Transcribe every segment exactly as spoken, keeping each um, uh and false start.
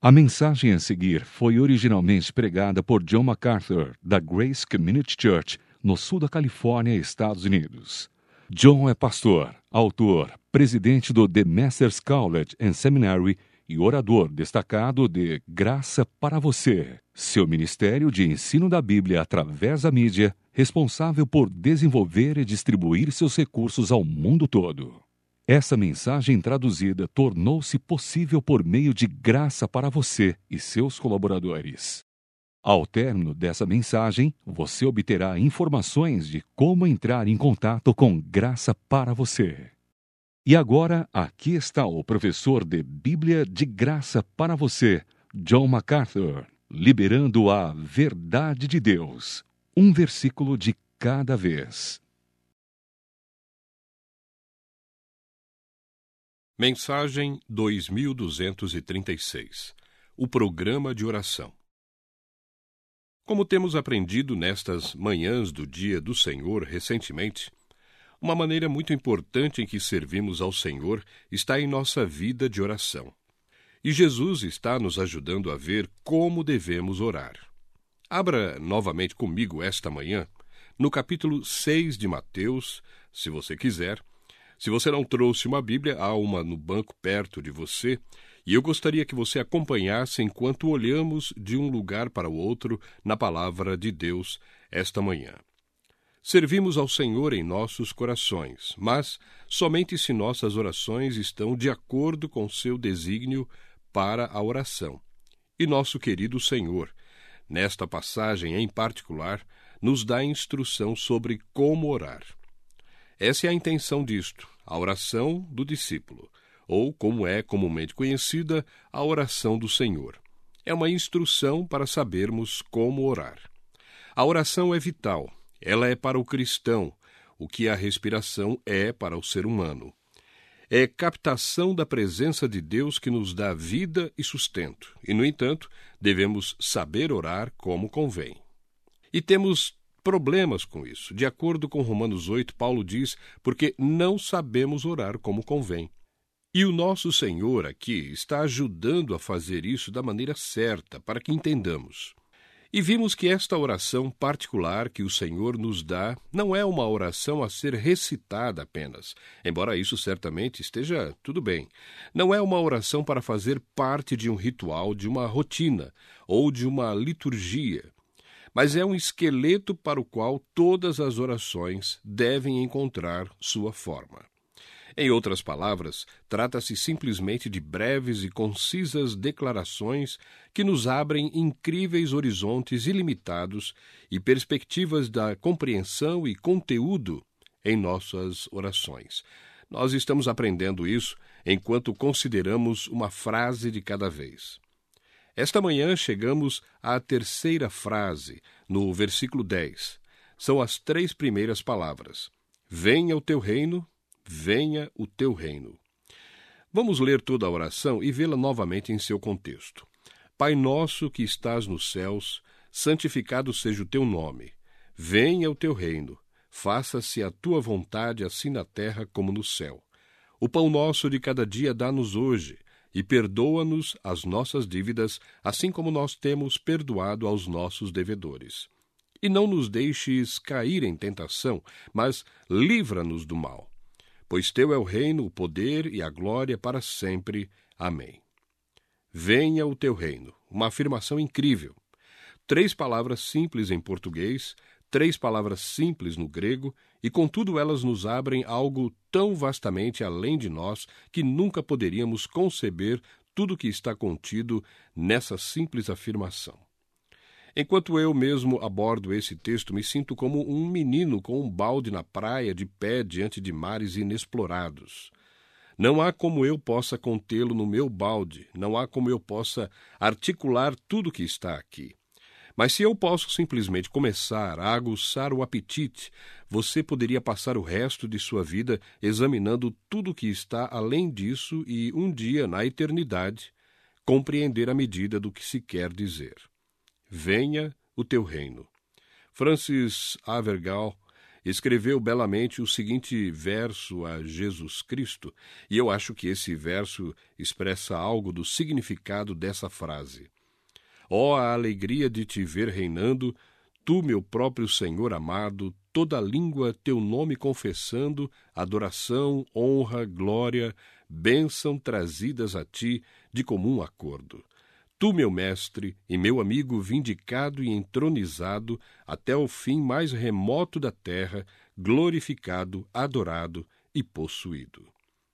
A mensagem a seguir foi originalmente pregada por John MacArthur, da Grace Community Church, no sul da Califórnia, Estados Unidos. John é pastor, autor, presidente do The Masters College and Seminary e orador destacado de Graça para Você, seu ministério de ensino da Bíblia através da mídia, responsável por desenvolver e distribuir seus recursos ao mundo todo. Essa mensagem traduzida tornou-se possível por meio de Graça para Você e seus colaboradores. Ao término dessa mensagem, você obterá informações de como entrar em contato com Graça para Você. E agora, aqui está o professor de Bíblia de Graça para Você, John MacArthur, liberando a verdade de Deus, um versículo de cada vez. Mensagem dois mil duzentos e trinta e seis. O programa de oração. Como temos aprendido nestas manhãs do Dia do Senhor recentemente, uma maneira muito importante em que servimos ao Senhor está em nossa vida de oração. E Jesus está nos ajudando a ver como devemos orar. Abra novamente comigo esta manhã, no capítulo seis de Mateus, se você quiser. Se você não trouxe uma Bíblia, há uma no banco perto de você, e eu gostaria que você acompanhasse enquanto olhamos de um lugar para o outro na Palavra de Deus esta manhã. Servimos ao Senhor em nossos corações, mas somente se nossas orações estão de acordo com seu desígnio para a oração. E nosso querido Senhor, nesta passagem em particular, nos dá instrução sobre como orar. Essa é a intenção disto, a oração do discípulo, ou, como é comumente conhecida, a oração do Senhor. É uma instrução para sabermos como orar. A oração é vital, ela é para o cristão, o que a respiração é para o ser humano. É captação da presença de Deus que nos dá vida e sustento, e, no entanto, devemos saber orar como convém. E temos problemas com isso. De acordo com Romanos oito, Paulo diz, porque não sabemos orar como convém. E o nosso Senhor aqui está ajudando a fazer isso da maneira certa, para que entendamos. E vimos que esta oração particular que o Senhor nos dá não é uma oração a ser recitada apenas, embora isso certamente esteja tudo bem. Não é uma oração para fazer parte de um ritual, de uma rotina ou de uma liturgia, mas é um esqueleto para o qual todas as orações devem encontrar sua forma. Em outras palavras, trata-se simplesmente de breves e concisas declarações que nos abrem incríveis horizontes ilimitados e perspectivas da compreensão e conteúdo em nossas orações. Nós estamos aprendendo isso enquanto consideramos uma frase de cada vez. Esta manhã chegamos à terceira frase, no versículo dez. São as três primeiras palavras. Venha o teu reino, venha o teu reino. Vamos ler toda a oração e vê-la novamente em seu contexto. Pai nosso que estás nos céus, santificado seja o teu nome. Venha o teu reino, faça-se a tua vontade assim na terra como no céu. O pão nosso de cada dia dá-nos hoje, e perdoa-nos as nossas dívidas, assim como nós temos perdoado aos nossos devedores. E não nos deixes cair em tentação, mas livra-nos do mal. Pois teu é o reino, o poder e a glória para sempre. Amém. Venha o teu reino. Uma afirmação incrível. Três palavras simples em português, três palavras simples no grego, e contudo elas nos abrem algo tão vastamente além de nós que nunca poderíamos conceber tudo o que está contido nessa simples afirmação. Enquanto eu mesmo abordo esse texto, me sinto como um menino com um balde na praia, de pé diante de mares inexplorados. Não há como eu possa contê-lo no meu balde, não há como eu possa articular tudo o que está aqui. Mas se eu posso simplesmente começar a aguçar o apetite, você poderia passar o resto de sua vida examinando tudo o que está além disso e, um dia, na eternidade, compreender a medida do que se quer dizer. Venha o teu reino. Francis Avergal escreveu belamente o seguinte verso a Jesus Cristo, e eu acho que esse verso expressa algo do significado dessa frase. Ó, a alegria de te ver reinando, tu, meu próprio Senhor amado, toda língua teu nome confessando, adoração, honra, glória, bênção trazidas a ti de comum acordo. Tu, meu mestre e meu amigo vindicado e entronizado até o fim mais remoto da terra, glorificado, adorado e possuído.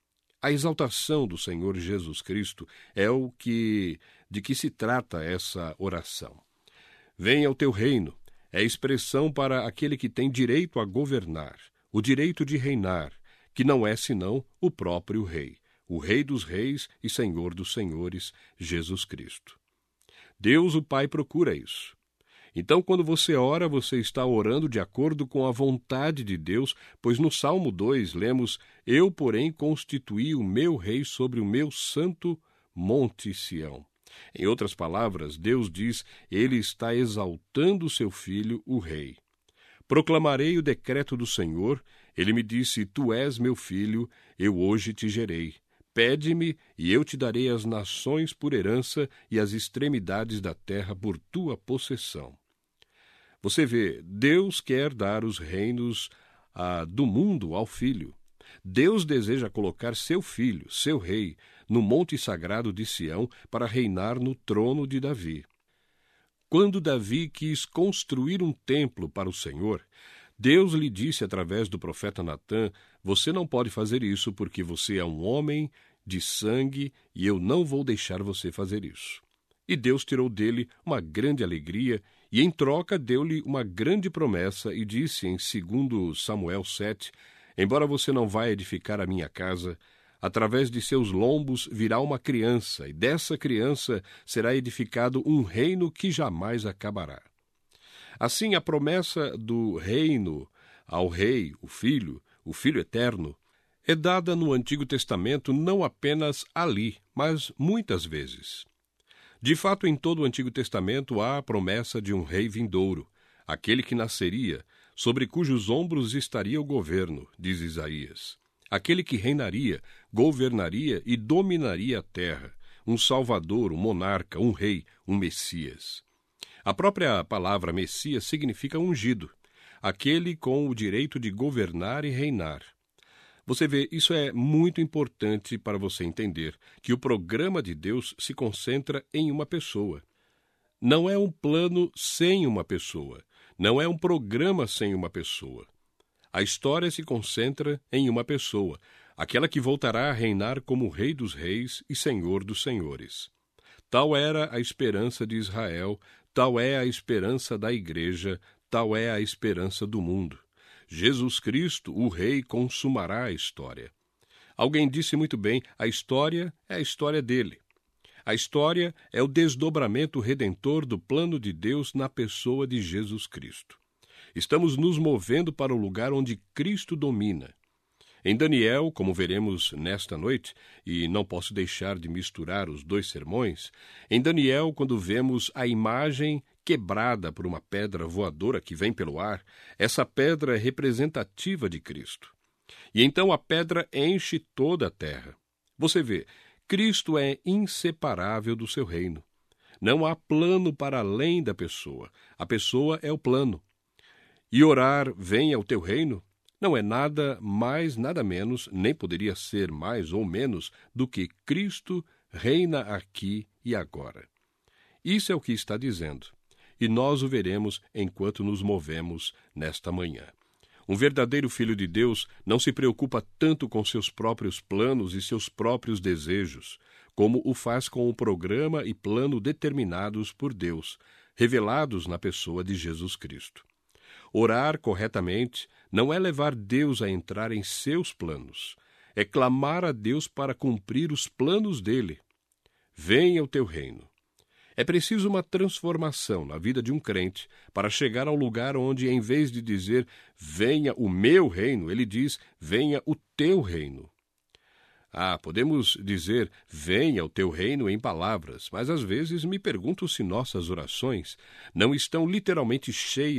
A exaltação do Senhor Jesus Cristo é o que de que se trata essa oração. Venha o teu reino, é expressão para aquele que tem direito a governar, o direito de reinar, que não é senão o próprio Rei, o Rei dos reis e Senhor dos senhores, Jesus Cristo. Deus, o Pai, procura isso. Então, quando você ora, você está orando de acordo com a vontade de Deus, pois no Salmo dois lemos: Eu, porém, constituí o meu rei sobre o meu santo monte Sião. Em outras palavras, Deus diz, ele está exaltando o seu filho, o rei. Proclamarei o decreto do Senhor, ele me disse, tu és meu filho, eu hoje te gerei. Pede-me, e eu te darei as nações por herança e as extremidades da terra por tua possessão. Você vê, Deus quer dar os reinos ah, do mundo ao Filho. Deus deseja colocar seu Filho, seu Rei, no monte sagrado de Sião para reinar no trono de Davi. Quando Davi quis construir um templo para o Senhor, Deus lhe disse através do profeta Natã, você não pode fazer isso porque você é um homem de sangue e eu não vou deixar você fazer isso. E Deus tirou dele uma grande alegria e em troca deu-lhe uma grande promessa e disse em dois Samuel sete, embora você não vá edificar a minha casa, através de seus lombos virá uma criança, e dessa criança será edificado um reino que jamais acabará. Assim, a promessa do reino ao rei, o filho, o filho eterno, é dada no Antigo Testamento não apenas ali, mas muitas vezes. De fato, em todo o Antigo Testamento há a promessa de um rei vindouro, aquele que nasceria, sobre cujos ombros estaria o governo, diz Isaías. Aquele que reinaria, governaria e dominaria a terra, um salvador, um monarca, um rei, um Messias. A própria palavra Messias significa ungido, aquele com o direito de governar e reinar. Você vê, isso é muito importante para você entender que o programa de Deus se concentra em uma pessoa. Não é um plano sem uma pessoa, não é um programa sem uma pessoa. A história se concentra em uma pessoa, aquela que voltará a reinar como Rei dos Reis e Senhor dos Senhores. Tal era a esperança de Israel, tal é a esperança da Igreja, tal é a esperança do mundo. Jesus Cristo, o Rei, consumará a história. Alguém disse muito bem, a história é a história dele. A história é o desdobramento redentor do plano de Deus na pessoa de Jesus Cristo. Estamos nos movendo para o lugar onde Cristo domina. Em Daniel, como veremos nesta noite, e não posso deixar de misturar os dois sermões, em Daniel, quando vemos a imagem quebrada por uma pedra voadora que vem pelo ar, essa pedra é representativa de Cristo. E então a pedra enche toda a terra. Você vê, Cristo é inseparável do seu reino. Não há plano para além da pessoa. A pessoa é o plano. E orar, venha o teu reino, não é nada mais, nada menos, nem poderia ser mais ou menos do que Cristo reina aqui e agora. Isso é o que está dizendo. E nós o veremos enquanto nos movemos nesta manhã. Um verdadeiro filho de Deus não se preocupa tanto com seus próprios planos e seus próprios desejos, como o faz com o programa e plano determinados por Deus, revelados na pessoa de Jesus Cristo. Orar corretamente não é levar Deus a entrar em seus planos, é clamar a Deus para cumprir os planos dele. Venha o teu reino. É preciso uma transformação na vida de um crente para chegar ao lugar onde, em vez de dizer, venha o meu reino, ele diz, venha o teu reino. Ah, podemos dizer, venha o teu reino em palavras, mas às vezes me pergunto se nossas orações não estão literalmente cheias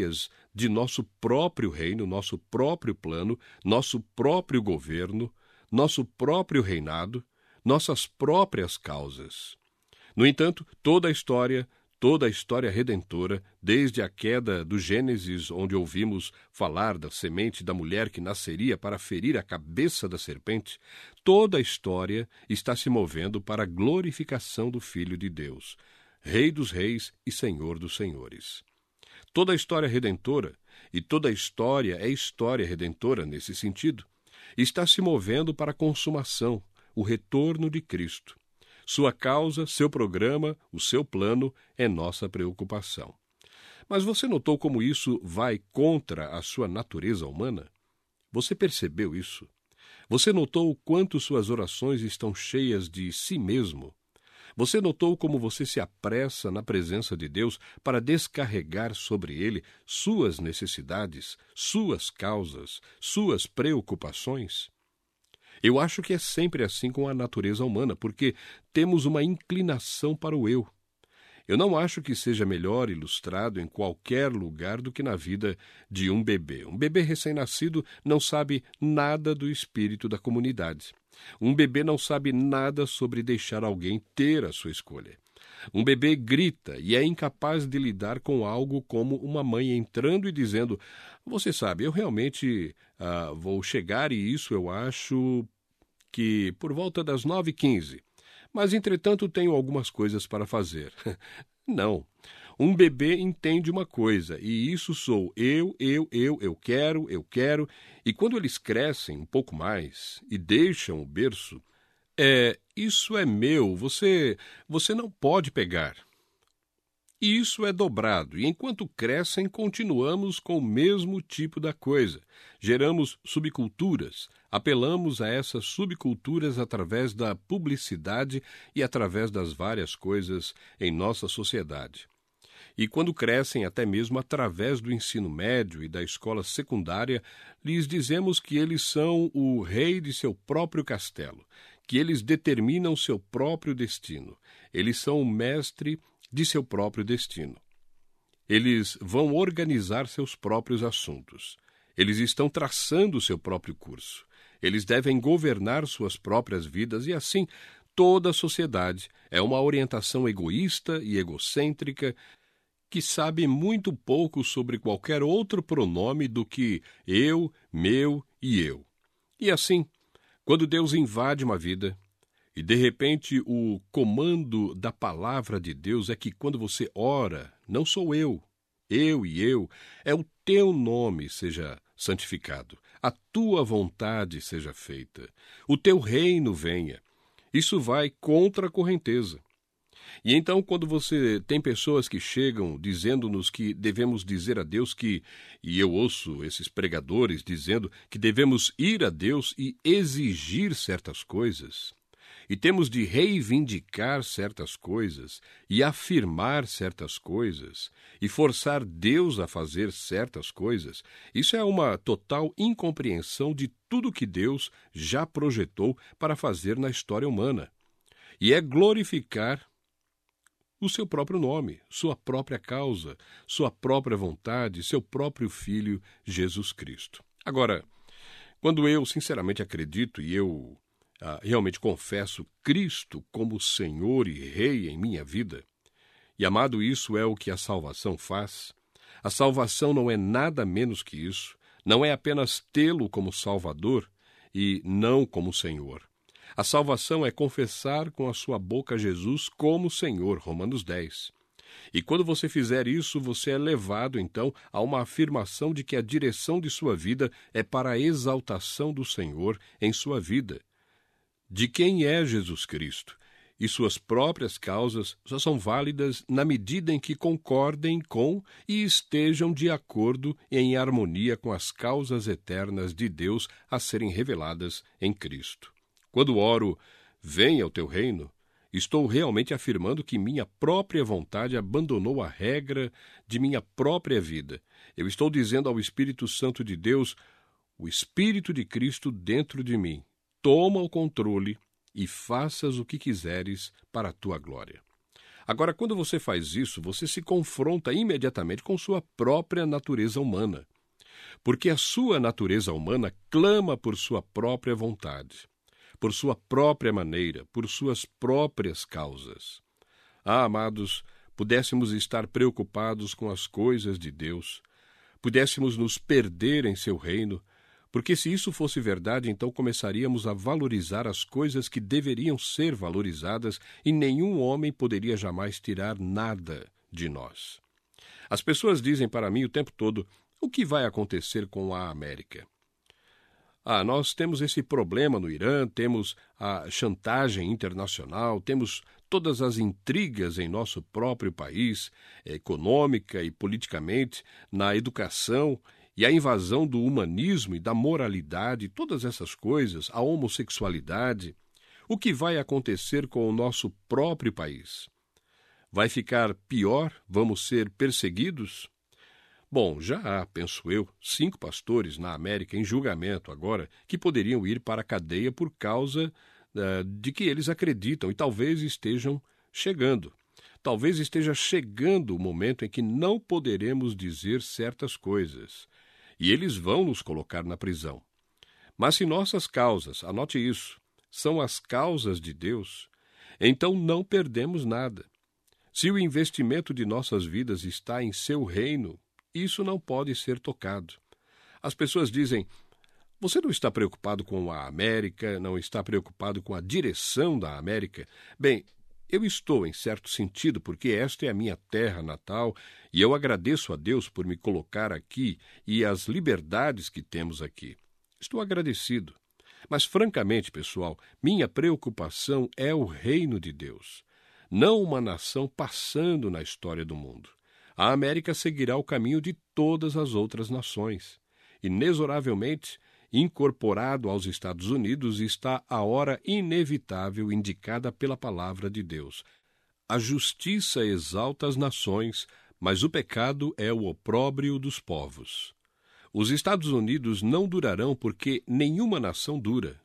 de nosso próprio reino, nosso próprio plano, nosso próprio governo, nosso próprio reinado, nossas próprias causas. No entanto, toda a história, toda a história redentora, desde a queda do Gênesis, onde ouvimos falar da semente da mulher que nasceria para ferir a cabeça da serpente, toda a história está se movendo para a glorificação do Filho de Deus, Rei dos Reis e Senhor dos Senhores. Toda a história redentora, e toda a história é história redentora nesse sentido, está se movendo para a consumação, o retorno de Cristo. Sua causa, seu programa, o seu plano é nossa preocupação. Mas você notou como isso vai contra a sua natureza humana? Você percebeu isso? Você notou o quanto suas orações estão cheias de si mesmo? Você notou como você se apressa na presença de Deus para descarregar sobre Ele suas necessidades, suas causas, suas preocupações? Eu acho que é sempre assim com a natureza humana, porque temos uma inclinação para o eu. Eu não acho que seja melhor ilustrado em qualquer lugar do que na vida de um bebê. Um bebê recém-nascido não sabe nada do espírito da comunidade. Um bebê não sabe nada sobre deixar alguém ter a sua escolha. Um bebê grita e é incapaz de lidar com algo como uma mãe entrando e dizendo: você sabe, eu realmente ah, vou chegar e isso eu acho que por volta das nove e quinze. Mas, entretanto, tenho algumas coisas para fazer. Não. Um bebê entende uma coisa, e isso sou eu, eu, eu, eu quero, eu quero. E quando eles crescem um pouco mais e deixam o berço, é, isso é meu, você, você não pode pegar. E isso é dobrado, e enquanto crescem, continuamos com o mesmo tipo da coisa. Geramos subculturas, apelamos a essas subculturas através da publicidade e através das várias coisas em nossa sociedade. E quando crescem, até mesmo através do ensino médio e da escola secundária, lhes dizemos que eles são o rei de seu próprio castelo, que eles determinam seu próprio destino, eles são o mestre de seu próprio destino. Eles vão organizar seus próprios assuntos. Eles estão traçando seu próprio curso. Eles devem governar suas próprias vidas e, assim, toda a sociedade é uma orientação egoísta e egocêntrica que sabe muito pouco sobre qualquer outro pronome do que eu, meu e eu. E assim, quando Deus invade uma vida, e de repente o comando da palavra de Deus é que quando você ora, não sou eu, eu e eu, é o teu nome seja santificado, a tua vontade seja feita, o teu reino venha. Isso vai contra a correnteza. E então, quando você tem pessoas que chegam dizendo-nos que devemos dizer a Deus que, e eu ouço esses pregadores dizendo que devemos ir a Deus e exigir certas coisas, e temos de reivindicar certas coisas, e afirmar certas coisas, e forçar Deus a fazer certas coisas, isso é uma total incompreensão de tudo que Deus já projetou para fazer na história humana. E é glorificar o seu próprio nome, sua própria causa, sua própria vontade, seu próprio Filho, Jesus Cristo. Agora, quando eu sinceramente acredito e eu ah, realmente confesso Cristo como Senhor e Rei em minha vida, e amado, isso é o que a salvação faz, a salvação não é nada menos que isso, não é apenas tê-lo como Salvador e não como Senhor. A salvação é confessar com a sua boca Jesus como Senhor, Romanos dez. E quando você fizer isso, você é levado, então, a uma afirmação de que a direção de sua vida é para a exaltação do Senhor em sua vida. De quem é Jesus Cristo? E suas próprias causas só são válidas na medida em que concordem com e estejam de acordo e em harmonia com as causas eternas de Deus a serem reveladas em Cristo. Quando oro, venha o teu reino, estou realmente afirmando que minha própria vontade abandonou a regra de minha própria vida. Eu estou dizendo ao Espírito Santo de Deus, o Espírito de Cristo dentro de mim, toma o controle e faças o que quiseres para a tua glória. Agora, quando você faz isso, você se confronta imediatamente com sua própria natureza humana, porque a sua natureza humana clama por sua própria vontade, por sua própria maneira, por suas próprias causas. Ah, amados, pudéssemos estar preocupados com as coisas de Deus, pudéssemos nos perder em seu reino, porque se isso fosse verdade, então começaríamos a valorizar as coisas que deveriam ser valorizadas e nenhum homem poderia jamais tirar nada de nós. As pessoas dizem para mim o tempo todo: o que vai acontecer com a América? Ah, nós temos esse problema no Irã, temos a chantagem internacional, temos todas as intrigas em nosso próprio país, econômica e politicamente, na educação, e a invasão do humanismo e da moralidade, todas essas coisas, a homossexualidade. O que vai acontecer com o nosso próprio país? Vai ficar pior? Vamos ser perseguidos? Bom, já há, penso eu, cinco pastores na América em julgamento agora que poderiam ir para a cadeia por causa uh, de que eles acreditam e talvez estejam chegando. Talvez esteja chegando o momento em que não poderemos dizer certas coisas e eles vão nos colocar na prisão. Mas se nossas causas, anote isso, são as causas de Deus, então não perdemos nada. Se o investimento de nossas vidas está em seu reino, isso não pode ser tocado. As pessoas dizem: você não está preocupado com a América, não está preocupado com a direção da América? Bem, eu estou, em certo sentido, porque esta é a minha terra natal e eu agradeço a Deus por me colocar aqui e as liberdades que temos aqui. Estou agradecido. Mas, francamente, pessoal, minha preocupação é o reino de Deus, não uma nação passando na história do mundo. A América seguirá o caminho de todas as outras nações. Inexoravelmente, incorporado aos Estados Unidos, está a hora inevitável indicada pela palavra de Deus. A justiça exalta as nações, mas o pecado é o opróbrio dos povos. Os Estados Unidos não durarão porque nenhuma nação dura,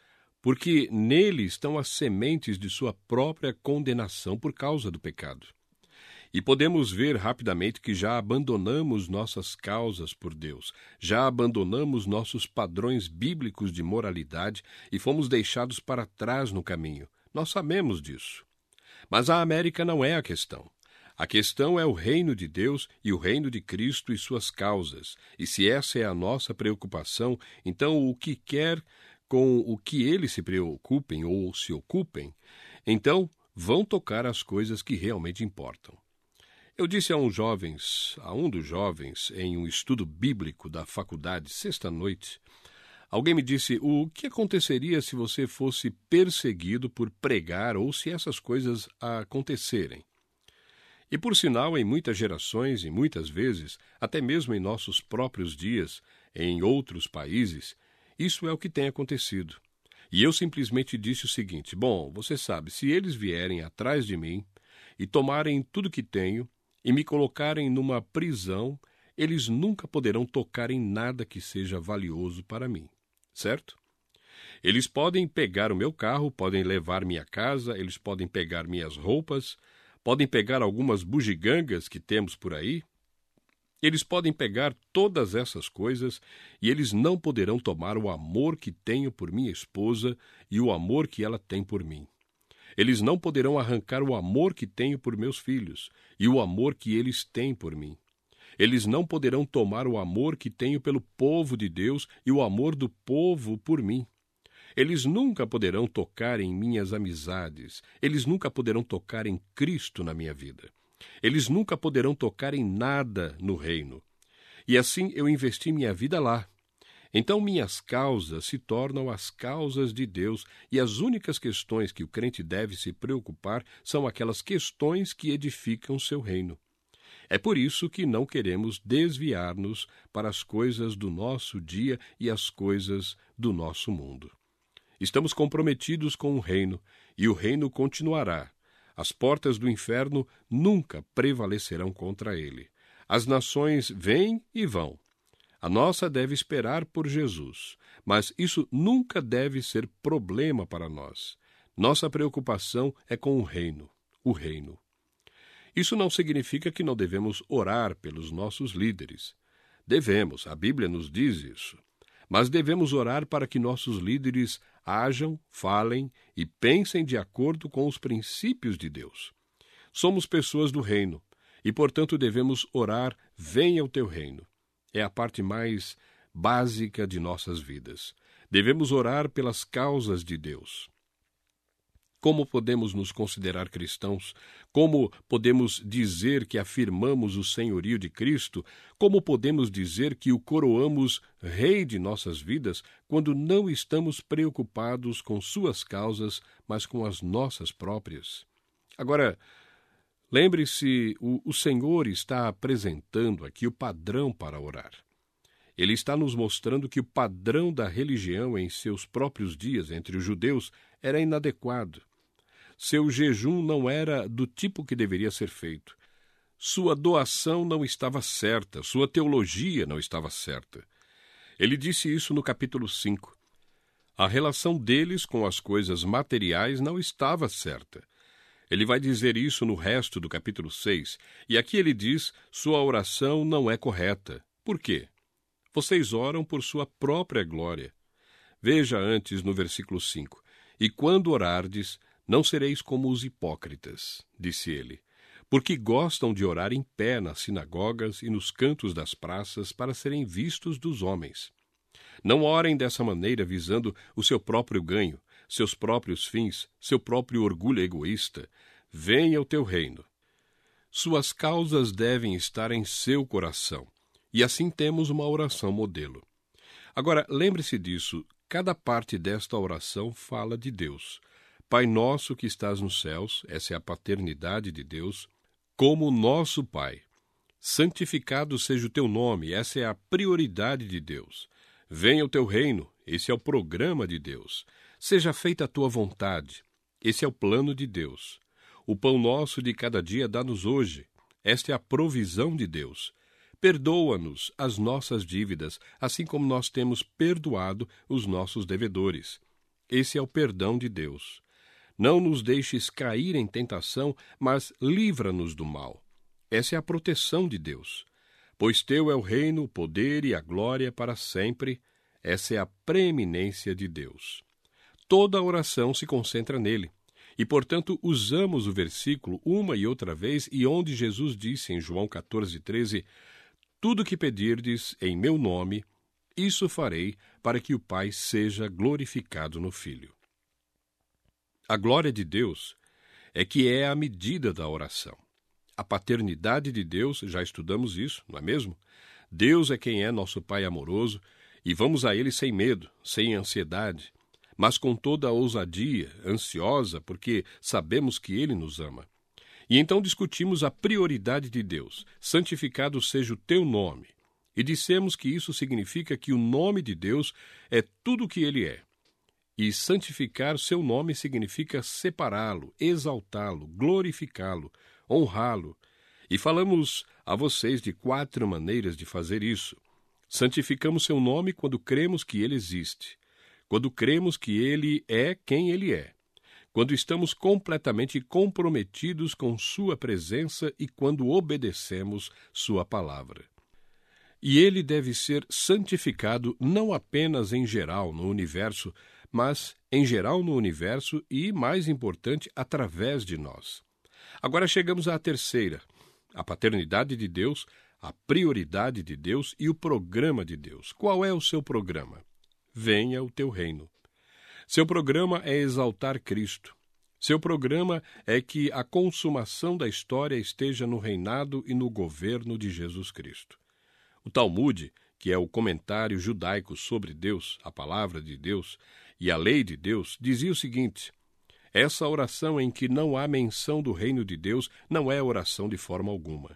porque nele estão as sementes de sua própria condenação por causa do pecado. E podemos ver rapidamente que já abandonamos nossas causas por Deus, já abandonamos nossos padrões bíblicos de moralidade e fomos deixados para trás no caminho. Nós sabemos disso. Mas a América não é a questão. A questão é o reino de Deus e o reino de Cristo e suas causas. E se essa é a nossa preocupação, então o que quer com o que eles se preocupem ou se ocupem, então vão tocar as coisas que realmente importam. Eu disse a uns jovens, a um dos jovens, em um estudo bíblico da faculdade, sexta-noite, alguém me disse: o que aconteceria se você fosse perseguido por pregar ou se essas coisas acontecerem? E, por sinal, em muitas gerações e muitas vezes, até mesmo em nossos próprios dias, em outros países, isso é o que tem acontecido. E eu simplesmente disse o seguinte: bom, você sabe, se eles vierem atrás de mim e tomarem tudo que tenho, e me colocarem numa prisão, eles nunca poderão tocar em nada que seja valioso para mim, certo? Eles podem pegar o meu carro, podem levar minha casa, eles podem pegar minhas roupas, podem pegar algumas bugigangas que temos por aí. Eles podem pegar todas essas coisas e eles não poderão tomar o amor que tenho por minha esposa e o amor que ela tem por mim. Eles não poderão arrancar o amor que tenho por meus filhos e o amor que eles têm por mim. Eles não poderão tomar o amor que tenho pelo povo de Deus e o amor do povo por mim. Eles nunca poderão tocar em minhas amizades. Eles nunca poderão tocar em Cristo na minha vida. Eles nunca poderão tocar em nada no reino. E assim eu investi minha vida lá. Então minhas causas se tornam as causas de Deus e as únicas questões que o crente deve se preocupar são aquelas questões que edificam seu reino. É por isso que não queremos desviar-nos para as coisas do nosso dia e as coisas do nosso mundo. Estamos comprometidos com o reino e o reino continuará. As portas do inferno nunca prevalecerão contra ele. As nações vêm e vão. A nossa deve esperar por Jesus, mas isso nunca deve ser problema para nós. Nossa preocupação é com o reino, o reino. Isso não significa que não devemos orar pelos nossos líderes. Devemos, a Bíblia nos diz isso. Mas devemos orar para que nossos líderes ajam, falem e pensem de acordo com os princípios de Deus. Somos pessoas do reino e, portanto, devemos orar: venha o teu reino. É a parte mais básica de nossas vidas. Devemos orar pelas causas de Deus. Como podemos nos considerar cristãos? Como podemos dizer que afirmamos o senhorio de Cristo? Como podemos dizer que o coroamos rei de nossas vidas quando não estamos preocupados com suas causas, mas com as nossas próprias? Agora, lembre-se, o, o Senhor está apresentando aqui o padrão para orar. Ele está nos mostrando que o padrão da religião em seus próprios dias entre os judeus era inadequado. Seu jejum não era do tipo que deveria ser feito. Sua doação não estava certa, sua teologia não estava certa. Ele disse isso no capítulo cinco. A relação deles com as coisas materiais não estava certa. Ele vai dizer isso no resto do capítulo seis, e aqui ele diz: sua oração não é correta. Por quê? Vocês oram por sua própria glória. Veja antes no versículo cinco. E quando orardes, não sereis como os hipócritas, disse ele, porque gostam de orar em pé nas sinagogas e nos cantos das praças para serem vistos dos homens. Não orem dessa maneira visando o seu próprio ganho, seus próprios fins, seu próprio orgulho egoísta. Venha o teu reino. Suas causas devem estar em seu coração. E assim temos uma oração modelo. Agora, lembre-se disso, cada parte desta oração fala de Deus. Pai nosso que estás nos céus, essa é a paternidade de Deus, como nosso Pai. Santificado seja o teu nome, essa é a prioridade de Deus. Venha o teu reino, esse é o programa de Deus. Seja feita a tua vontade, esse é o plano de Deus. O pão nosso de cada dia dá-nos hoje, esta é a provisão de Deus. Perdoa-nos as nossas dívidas, assim como nós temos perdoado os nossos devedores. Esse é o perdão de Deus. Não nos deixes cair em tentação, mas livra-nos do mal. Essa é a proteção de Deus. Pois teu é o reino, o poder e a glória para sempre. Essa é a preeminência de Deus. Toda a oração se concentra nele. E, portanto, usamos o versículo uma e outra vez, e onde Jesus disse em João catorze, treze, tudo que pedirdes em meu nome, isso farei para que o Pai seja glorificado no Filho. A glória de Deus é que é a medida da oração. A paternidade de Deus, já estudamos isso, não é mesmo? Deus é quem é nosso Pai amoroso e vamos a Ele sem medo, sem ansiedade, mas com toda a ousadia, ansiosa, porque sabemos que Ele nos ama. E então discutimos a prioridade de Deus. Santificado seja o teu nome. E dissemos que isso significa que o nome de Deus é tudo o que Ele é. E santificar seu nome significa separá-lo, exaltá-lo, glorificá-lo, honrá-lo. E falamos a vocês de quatro maneiras de fazer isso. Santificamos seu nome quando cremos que ele existe, quando cremos que ele é quem ele é, quando estamos completamente comprometidos com sua presença e quando obedecemos sua palavra. E ele deve ser santificado não apenas em geral no universo, mas em geral no universo e, mais importante, através de nós. Agora chegamos à terceira, a paternidade de Deus, a prioridade de Deus e o programa de Deus. Qual é o seu programa? Venha o teu reino. Seu programa é exaltar Cristo. Seu programa é que a consumação da história esteja no reinado e no governo de Jesus Cristo. O Talmud, que é o comentário judaico sobre Deus, a palavra de Deus e a lei de Deus, dizia o seguinte: essa oração em que não há menção do reino de Deus não é oração de forma alguma.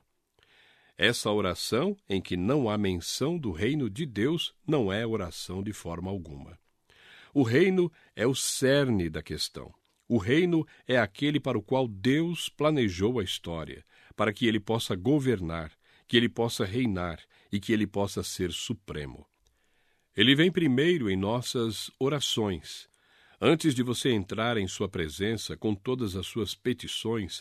Essa oração em que não há menção do reino de Deus não é oração de forma alguma. O reino é o cerne da questão. O reino é aquele para o qual Deus planejou a história, para que ele possa governar, que ele possa reinar e que ele possa ser supremo. Ele vem primeiro em nossas orações. Antes de você entrar em sua presença com todas as suas petições,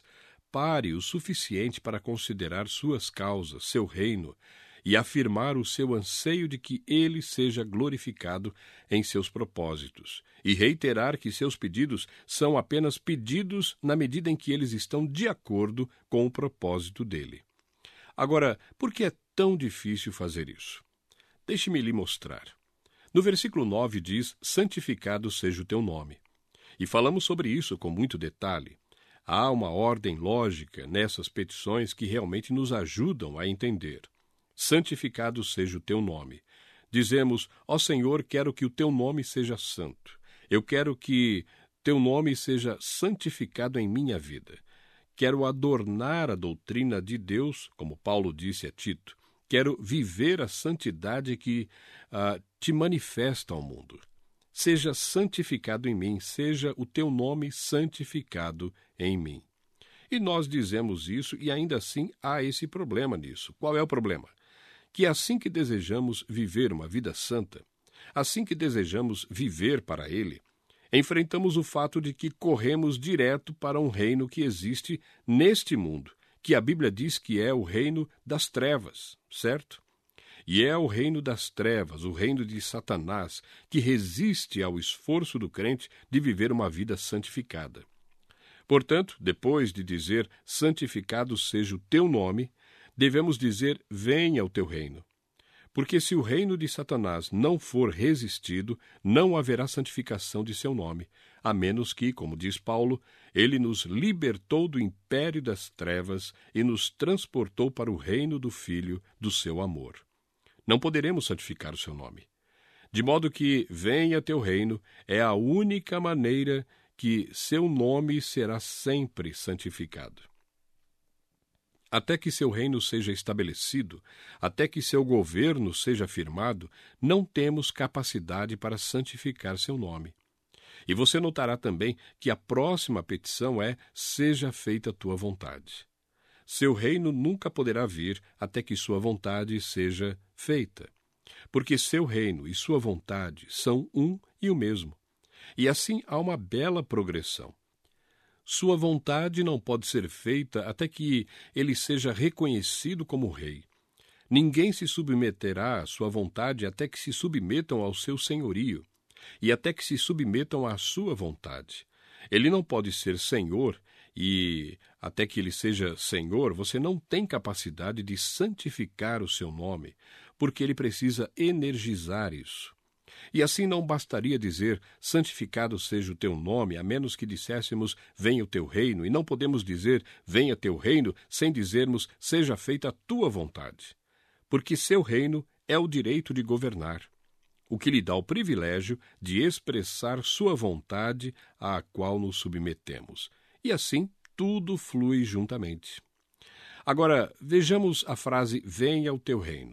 pare o suficiente para considerar suas causas, seu reino, e afirmar o seu anseio de que ele seja glorificado em seus propósitos, e reiterar que seus pedidos são apenas pedidos na medida em que eles estão de acordo com o propósito dele. Agora, por que é tão difícil fazer isso? Deixe-me lhe mostrar. No versículo nove diz, santificado seja o teu nome. E falamos sobre isso com muito detalhe. Há uma ordem lógica nessas petições que realmente nos ajudam a entender. Santificado seja o teu nome. Dizemos, ó Senhor, quero que o teu nome seja santo. Eu quero que teu nome seja santificado em minha vida. Quero adornar a doutrina de Deus, como Paulo disse a Tito. Quero viver a santidade que uh, te manifesta ao mundo. Seja santificado em mim, seja o teu nome santificado em mim. E nós dizemos isso e ainda assim há esse problema nisso. Qual é o problema? Que assim que desejamos viver uma vida santa, assim que desejamos viver para Ele, enfrentamos o fato de que corremos direto para um reino que existe neste mundo, que a Bíblia diz que é o reino das trevas, certo? E é o reino das trevas, o reino de Satanás, que resiste ao esforço do crente de viver uma vida santificada. Portanto, depois de dizer santificado seja o teu nome, devemos dizer venha o teu reino. Porque se o reino de Satanás não for resistido, não haverá santificação de seu nome, a menos que, como diz Paulo, ele nos libertou do império das trevas e nos transportou para o reino do Filho do seu amor. Não poderemos santificar o seu nome. De modo que venha teu reino é a única maneira que seu nome será sempre santificado. Até que seu reino seja estabelecido, até que seu governo seja firmado, não temos capacidade para santificar seu nome. E você notará também que a próxima petição é, seja feita a tua vontade. Seu reino nunca poderá vir até que sua vontade seja feita, porque seu reino e sua vontade são um e o mesmo. E assim há uma bela progressão. Sua vontade não pode ser feita até que ele seja reconhecido como rei. Ninguém se submeterá à sua vontade até que se submetam ao seu senhorio, e até que se submetam à sua vontade. Ele não pode ser senhor, e até que ele seja senhor, você não tem capacidade de santificar o seu nome, porque ele precisa energizar isso. E assim não bastaria dizer, santificado seja o teu nome, a menos que disséssemos, venha o teu reino, e não podemos dizer, venha teu reino, sem dizermos, seja feita a tua vontade. Porque seu reino é o direito de governar, o que lhe dá o privilégio de expressar sua vontade à qual nos submetemos. E assim, tudo flui juntamente. Agora, vejamos a frase, venha o teu reino.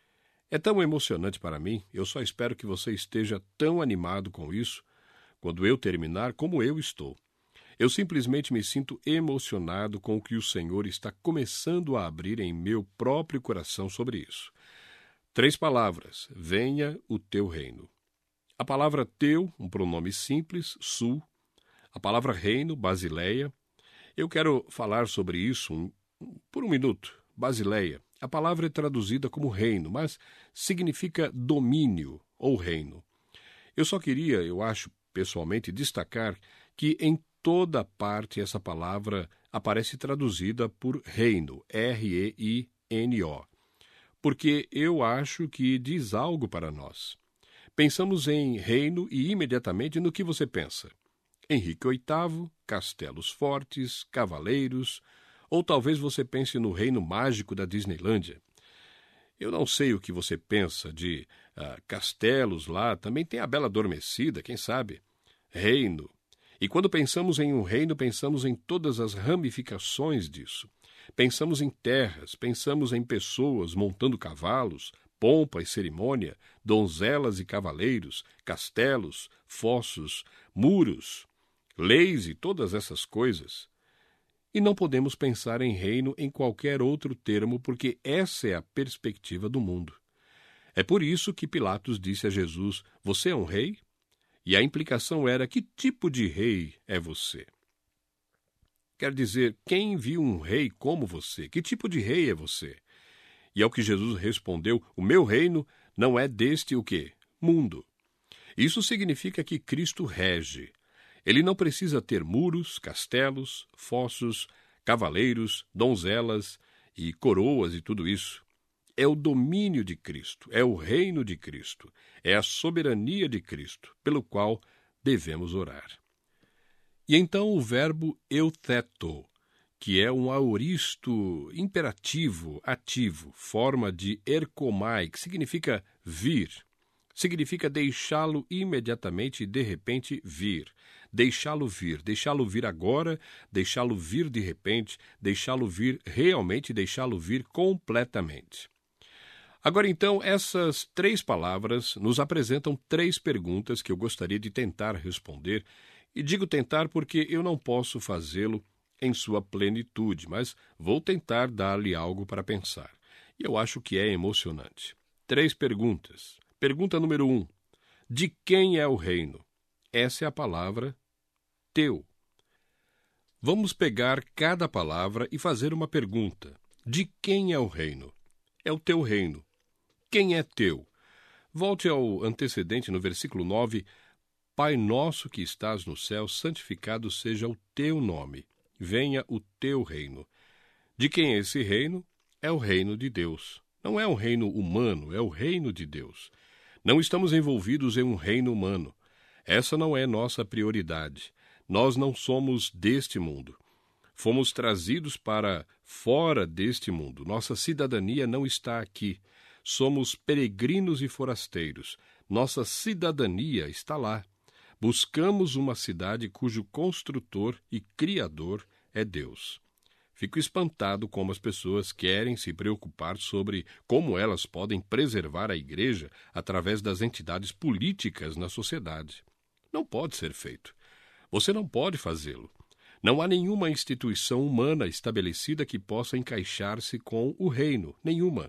É tão emocionante para mim, eu só espero que você esteja tão animado com isso, quando eu terminar, como eu estou. Eu simplesmente me sinto emocionado com o que o Senhor está começando a abrir em meu próprio coração sobre isso. Três palavras, venha o teu reino. A palavra teu, um pronome simples, su. A palavra reino, Basileia. Eu quero falar sobre isso um, por um minuto. Basileia. A palavra é traduzida como reino, mas significa domínio ou reino. Eu só queria, eu acho, pessoalmente, destacar que em toda parte essa palavra aparece traduzida por reino, R E I N O, porque eu acho que diz algo para nós. Pensamos em reino e imediatamente no que você pensa. Henrique oitavo, castelos fortes, cavaleiros, ou talvez você pense no reino mágico da Disneylândia. Eu não sei o que você pensa de uh, castelos lá, também tem a Bela Adormecida, quem sabe? Reino. E quando pensamos em um reino, pensamos em todas as ramificações disso. Pensamos em terras, pensamos em pessoas montando cavalos, pompa e cerimônia, donzelas e cavaleiros, castelos, fossos, muros, leis e todas essas coisas. E não podemos pensar em reino em qualquer outro termo, porque essa é a perspectiva do mundo. É por isso que Pilatos disse a Jesus, você é um rei? E a implicação era, que tipo de rei é você? Quer dizer, quem viu um rei como você? Que tipo de rei é você? E ao que Jesus respondeu, o meu reino não é deste o quê? Mundo. Isso significa que Cristo rege. Ele não precisa ter muros, castelos, fossos, cavaleiros, donzelas e coroas e tudo isso. É o domínio de Cristo, é o reino de Cristo, é a soberania de Cristo, pelo qual devemos orar. E então o verbo eutheto, que é um aoristo imperativo, ativo, forma de erkomai, que significa vir, significa deixá-lo imediatamente e de repente vir, deixá-lo vir, deixá-lo vir agora, deixá-lo vir de repente, deixá-lo vir realmente, deixá-lo vir completamente. Agora, então, essas três palavras nos apresentam três perguntas que eu gostaria de tentar responder, e digo tentar porque eu não posso fazê-lo em sua plenitude, mas vou tentar dar-lhe algo para pensar. E eu acho que é emocionante. Três perguntas. Pergunta número um. De quem é o reino? Essa é a palavra teu. Vamos pegar cada palavra e fazer uma pergunta. De quem é o reino? É o teu reino. Quem é teu? Volte ao antecedente no versículo nove. Pai nosso que estás no céu, santificado seja o teu nome. Venha o teu reino. De quem é esse reino? É o reino de Deus. Não é um reino humano, é o reino de Deus. Não estamos envolvidos em um reino humano. Essa não é nossa prioridade. Nós não somos deste mundo. Fomos trazidos para fora deste mundo. Nossa cidadania não está aqui. Somos peregrinos e forasteiros. Nossa cidadania está lá. Buscamos uma cidade cujo construtor e criador é Deus. Fico espantado como as pessoas querem se preocupar sobre como elas podem preservar a igreja através das entidades políticas na sociedade. Não pode ser feito. Você não pode fazê-lo. Não há nenhuma instituição humana estabelecida que possa encaixar-se com o reino, nenhuma.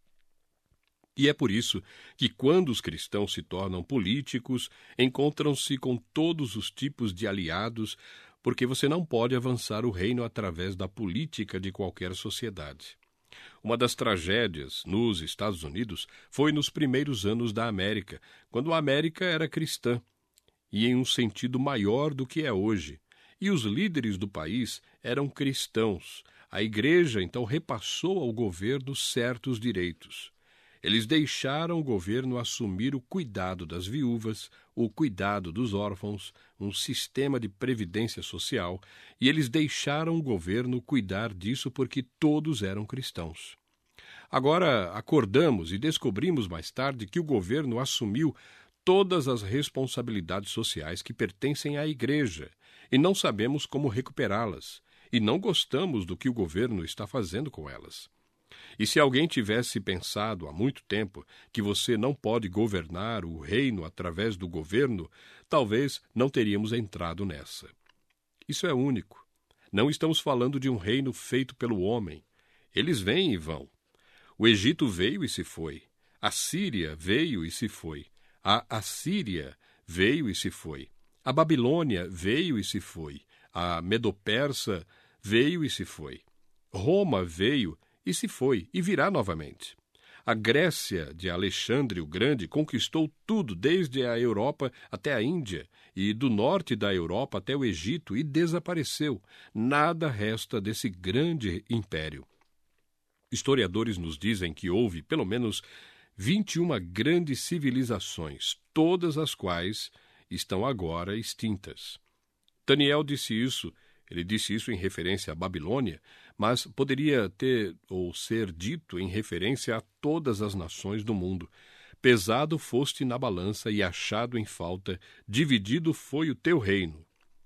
E é por isso que, quando os cristãos se tornam políticos, encontram-se com todos os tipos de aliados, porque você não pode avançar o reino através da política de qualquer sociedade. Uma das tragédias nos Estados Unidos foi nos primeiros anos da América, quando a América era cristã, e em um sentido maior do que é hoje. E os líderes do país eram cristãos. A igreja, então, repassou ao governo certos direitos. Eles deixaram o governo assumir o cuidado das viúvas, o cuidado dos órfãos, um sistema de previdência social, e eles deixaram o governo cuidar disso porque todos eram cristãos. Agora, acordamos e descobrimos mais tarde que o governo assumiu todas as responsabilidades sociais que pertencem à igreja, e não sabemos como recuperá-las, e não gostamos do que o governo está fazendo com elas. E se alguém tivesse pensado há muito tempo que você não pode governar o reino através do governo, talvez não teríamos entrado nessa. Isso é único. Não estamos falando de um reino feito pelo homem. Eles vêm e vão. O Egito veio e se foi. A Síria veio e se foi. A Assíria veio e se foi. A Babilônia veio e se foi. A Medo-Persa veio e se foi. Roma veio e se foi, e virá novamente. A Grécia de Alexandre o Grande conquistou tudo, desde a Europa até a Índia, e do norte da Europa até o Egito, e desapareceu. Nada resta desse grande império. Historiadores nos dizem que houve, pelo menos, vinte e uma grandes civilizações, todas as quais estão agora extintas. Daniel disse isso. Ele disse isso em referência à Babilônia, mas poderia ter ou ser dito em referência a todas as nações do mundo. Pesado foste na balança e achado em falta, dividido foi o teu reino.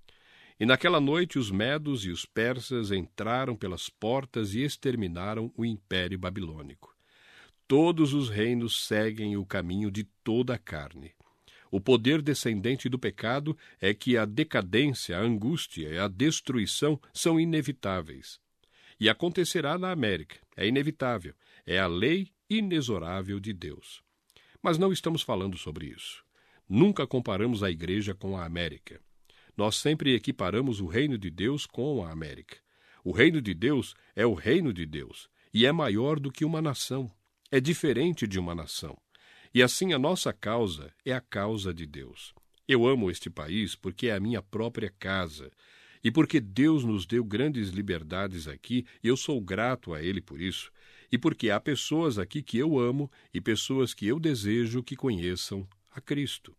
E naquela noite os medos e os persas entraram pelas portas e exterminaram o império babilônico. Todos os reinos seguem o caminho de toda a carne. O poder descendente do pecado é que a decadência, a angústia e a destruição são inevitáveis. E acontecerá na América. É inevitável. É a lei inexorável de Deus. Mas não estamos falando sobre isso. Nunca comparamos a igreja com a América. nós sempre equiparamos o reino de Deus com a América. O reino de Deus é o reino de Deus e é maior do que uma nação. É diferente de uma nação. E assim a nossa causa é a causa de Deus. Eu amo este país porque é a minha própria casa. E porque Deus nos deu grandes liberdades aqui, e eu sou grato a Ele por isso. E porque há pessoas aqui que eu amo e pessoas que eu desejo que conheçam a Cristo.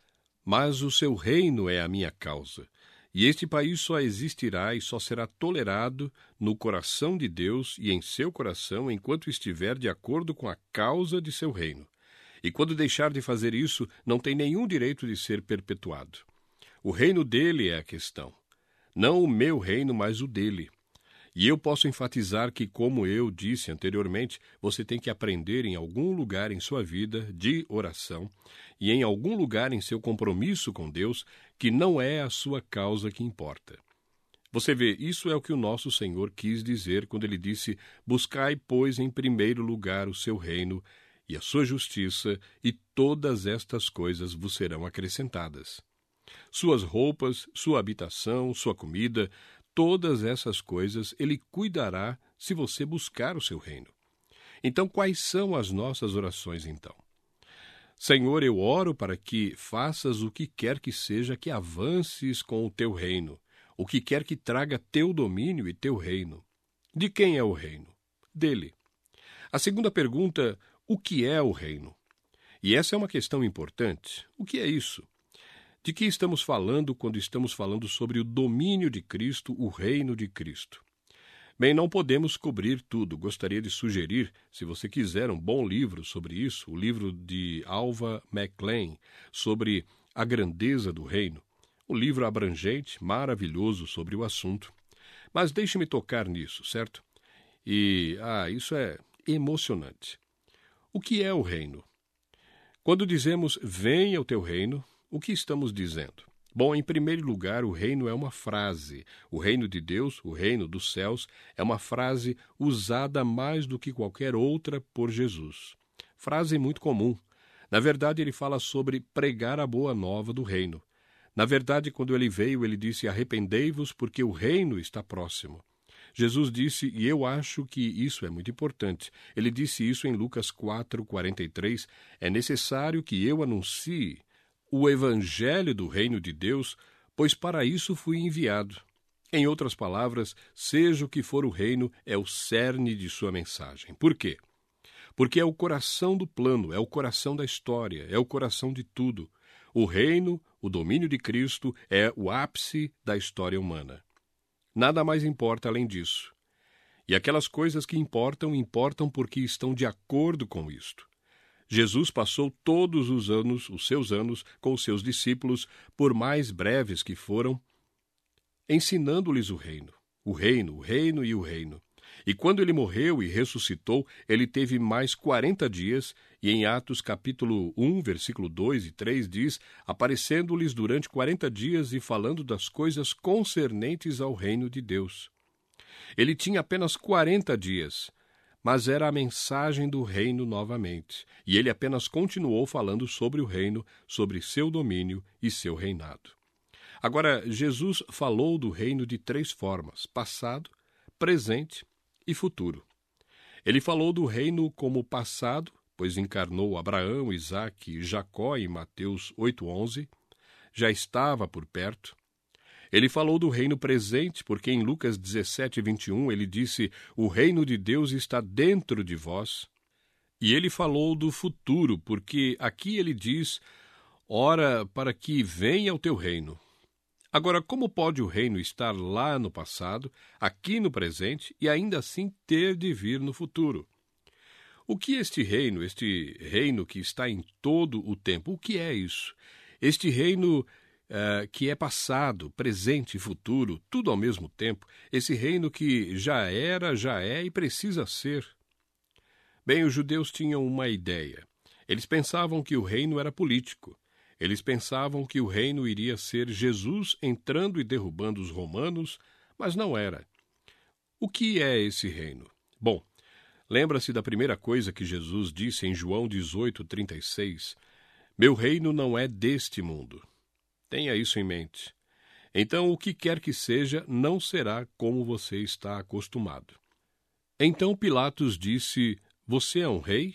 Mas o seu reino é a minha causa. E este país só existirá e só será tolerado no coração de Deus e em seu coração enquanto estiver de acordo com a causa de seu reino. E quando deixar de fazer isso, não tem nenhum direito de ser perpetuado. O reino dele é a questão. Não o meu reino, mas o dele. E eu posso enfatizar que, como eu disse anteriormente, você tem que aprender em algum lugar em sua vida de oração e em algum lugar em seu compromisso com Deus que não é a sua causa que importa. Você vê, isso é o que o nosso Senhor quis dizer quando ele disse: buscai, pois, em primeiro lugar o seu reino e a sua justiça, e todas estas coisas vos serão acrescentadas. Suas roupas, sua habitação, sua comida, todas essas coisas ele cuidará se você buscar o seu reino. Então, quais são as nossas orações, então? Senhor, eu oro para que faças o que quer que seja que avances com o teu reino, o que quer que traga teu domínio e teu reino. De quem é o reino? Dele. A segunda pergunta, o que é o reino? E essa é uma questão importante. O que é isso? De que estamos falando quando estamos falando sobre o domínio de Cristo, o reino de Cristo? Bem, não podemos cobrir tudo. Gostaria de sugerir, se você quiser um bom livro sobre isso, o livro de Alva McClain, sobre a grandeza do reino. Um livro abrangente, maravilhoso sobre o assunto. Mas deixe-me tocar nisso, certo? E, ah, isso é emocionante. O que é o reino? Quando dizemos, venha o teu reino, o que estamos dizendo? Bom, em primeiro lugar, o reino é uma frase. O reino de Deus, o reino dos céus, é uma frase usada mais do que qualquer outra por Jesus. Frase muito comum. Na verdade, ele fala sobre pregar a boa nova do reino. Na verdade, quando ele veio, ele disse, arrependei-vos porque o reino está próximo. Jesus disse, e eu acho que isso é muito importante, ele disse isso em Lucas quatro, quarenta e três, é necessário que eu anuncie o evangelho do reino de Deus, pois para isso fui enviado. Em outras palavras, seja o que for o reino, é o cerne de sua mensagem. Por quê? Porque é o coração do plano, é o coração da história, é o coração de tudo. O reino, o domínio de Cristo, é o ápice da história humana. Nada mais importa além disso. E aquelas coisas que importam, importam porque estão de acordo com isto. Jesus passou todos os anos, os seus anos, com os seus discípulos, por mais breves que foram, ensinando-lhes o reino, o reino, o reino e o reino. E quando ele morreu e ressuscitou, ele teve mais quarenta dias, e em Atos capítulo um, versículo dois e três diz, aparecendo-lhes durante quarenta dias e falando das coisas concernentes ao reino de Deus. Ele tinha apenas quarenta dias, mas era a mensagem do reino novamente, e ele apenas continuou falando sobre o reino, sobre seu domínio e seu reinado. Agora, Jesus falou do reino de três formas, passado, presente e futuro. Ele falou do reino como passado, pois encarnou Abraão, Isaque e Jacó em Mateus oito, onze, já estava por perto. Ele falou do reino presente, porque em Lucas dezessete, vinte e um, ele disse, o reino de Deus está dentro de vós. E ele falou do futuro, porque aqui ele diz, ora, para que venha o teu reino. Agora, como pode o reino estar lá no passado, aqui no presente, e ainda assim ter de vir no futuro? O que este reino, este reino que está em todo o tempo, o que é isso? Este reino uh, que é passado, presente e futuro, tudo ao mesmo tempo, esse reino que já era, já é e precisa ser. Bem, os judeus tinham uma ideia. Eles pensavam que o reino era político. Eles pensavam que o reino iria ser Jesus entrando e derrubando os romanos, mas não era. O que é esse reino? Bom, lembra-se da primeira coisa que Jesus disse em João dezoito, trinta e seis? Meu reino não é deste mundo. Tenha isso em mente. Então, o que quer que seja, não será como você está acostumado. Então Pilatos disse: Você é um rei?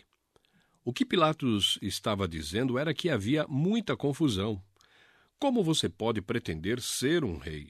O que Pilatos estava dizendo era que havia muita confusão. Como você pode pretender ser um rei?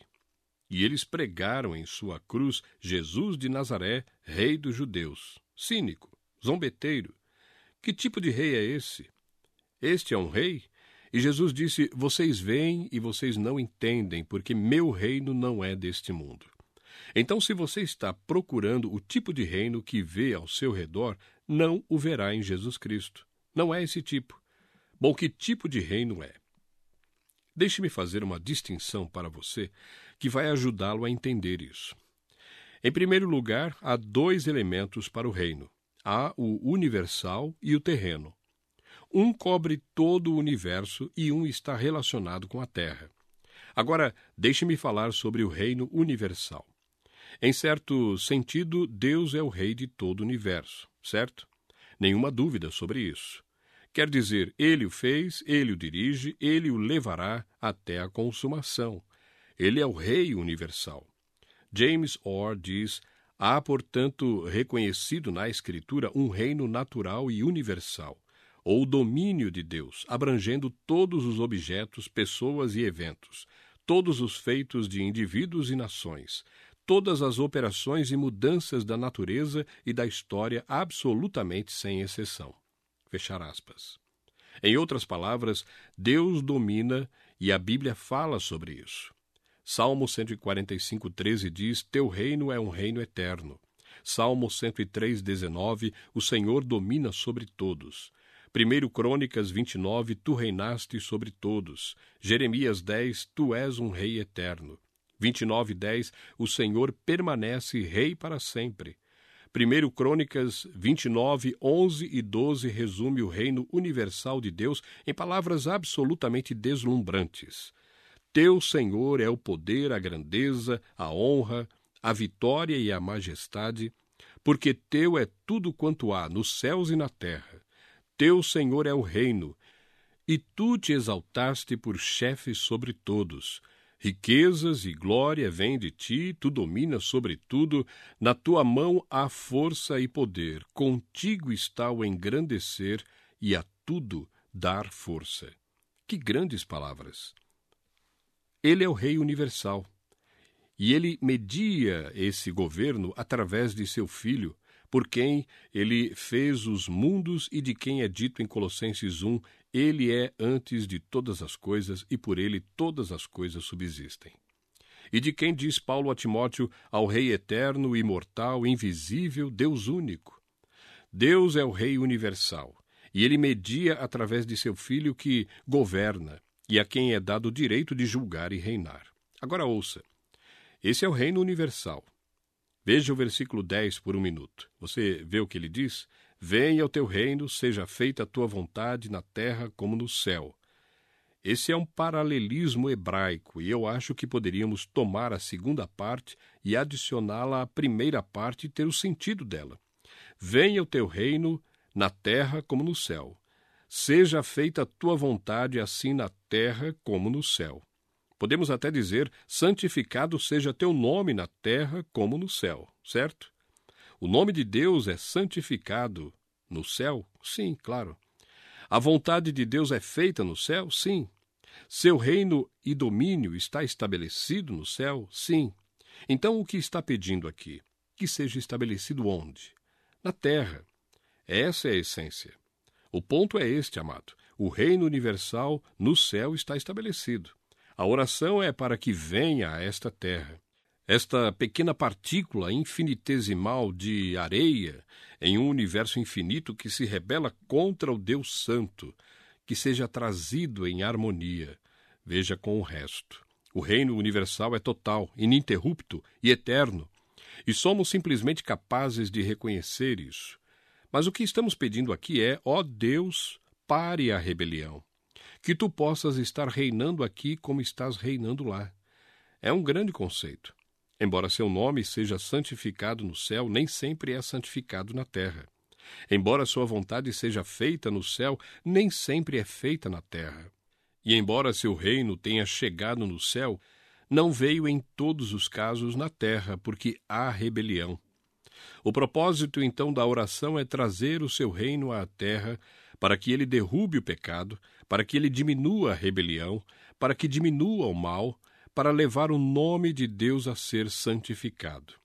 E eles pregaram em sua cruz Jesus de Nazaré, rei dos judeus. Cínico, zombeteiro. Que tipo de rei é esse? Este é um rei? E Jesus disse: Vocês veem e vocês não entendem, porque meu reino não é deste mundo. Então, se você está procurando o tipo de reino que vê ao seu redor, não o verá em Jesus Cristo. Não é esse tipo. Bom, que tipo de reino é? Deixe-me fazer uma distinção para você que vai ajudá-lo a entender isso. Em primeiro lugar, há dois elementos para o reino. Há o universal e o terreno. Um cobre todo o universo e um está relacionado com a Terra. Agora, deixe-me falar sobre o reino universal. Em certo sentido, Deus é o rei de todo o universo, certo? Nenhuma dúvida sobre isso. Quer dizer, ele o fez, ele o dirige, ele o levará até a consumação. Ele é o rei universal. James Orr diz: há, portanto, reconhecido na Escritura um reino natural e universal, ou domínio de Deus, abrangendo todos os objetos, pessoas e eventos, todos os feitos de indivíduos e nações, todas as operações e mudanças da natureza e da história, absolutamente sem exceção. Fechar aspas. Em outras palavras, Deus domina e a Bíblia fala sobre isso. Salmo cento e quarenta e cinco, treze diz: Teu reino é um reino eterno. Salmo cento e três, dezenove, o Senhor domina sobre todos. primeiro Crônicas vinte e nove, tu reinaste sobre todos. Jeremias dez, tu és um rei eterno. vinte e nove, dez, o Senhor permanece rei para sempre. primeiro Crônicas vinte e nove, onze e doze resume o reino universal de Deus em palavras absolutamente deslumbrantes. Teu Senhor é o poder, a grandeza, a honra, a vitória e a majestade, porque teu é tudo quanto há nos céus e na terra. Teu Senhor é o reino, e tu te exaltaste por chefe sobre todos. Riquezas e glória vêm de ti, tu dominas sobre tudo, na tua mão há força e poder, contigo está o engrandecer e a tudo dar força. Que grandes palavras! Ele é o Rei universal, e ele media esse governo através de seu Filho, por quem ele fez os mundos e de quem é dito em Colossenses um, ele é antes de todas as coisas e por ele todas as coisas subsistem. E de quem diz Paulo a Timóteo, ao Rei eterno, imortal, invisível, Deus único. Deus é o Rei universal, e ele media através de seu Filho que governa, e a quem é dado o direito de julgar e reinar. Agora ouça, esse é o reino universal. Veja o versículo dez por um minuto. Você vê o que ele diz? Venha o teu reino, seja feita a tua vontade na terra como no céu. Esse é um paralelismo hebraico, e eu acho que poderíamos tomar a segunda parte e adicioná-la à primeira parte e ter o sentido dela. Venha o teu reino na terra como no céu. Seja feita a tua vontade assim na terra como no céu. Podemos até dizer, santificado seja teu nome na terra como no céu, certo? O nome de Deus é santificado no céu? Sim, claro. A vontade de Deus é feita no céu? Sim. Seu reino e domínio está estabelecido no céu? Sim. Então, o que está pedindo aqui? Que seja estabelecido onde? Na terra. Essa é a essência. O ponto é este, amado. O reino universal no céu está estabelecido. A oração é para que venha a esta terra. Esta pequena partícula infinitesimal de areia em um universo infinito que se rebela contra o Deus Santo, que seja trazido em harmonia, veja com o resto. O reino universal é total, ininterrupto e eterno, e somos simplesmente capazes de reconhecer isso. Mas o que estamos pedindo aqui é, ó Deus, pare a rebelião. Que tu possas estar reinando aqui como estás reinando lá. É um grande conceito. Embora seu nome seja santificado no céu, nem sempre é santificado na terra. Embora sua vontade seja feita no céu, nem sempre é feita na terra. E embora seu reino tenha chegado no céu, não veio em todos os casos na terra, porque há rebelião. O propósito, então, da oração é trazer o seu reino à terra, para que ele derrube o pecado, para que ele diminua a rebelião, para que diminua o mal, para levar o nome de Deus a ser santificado.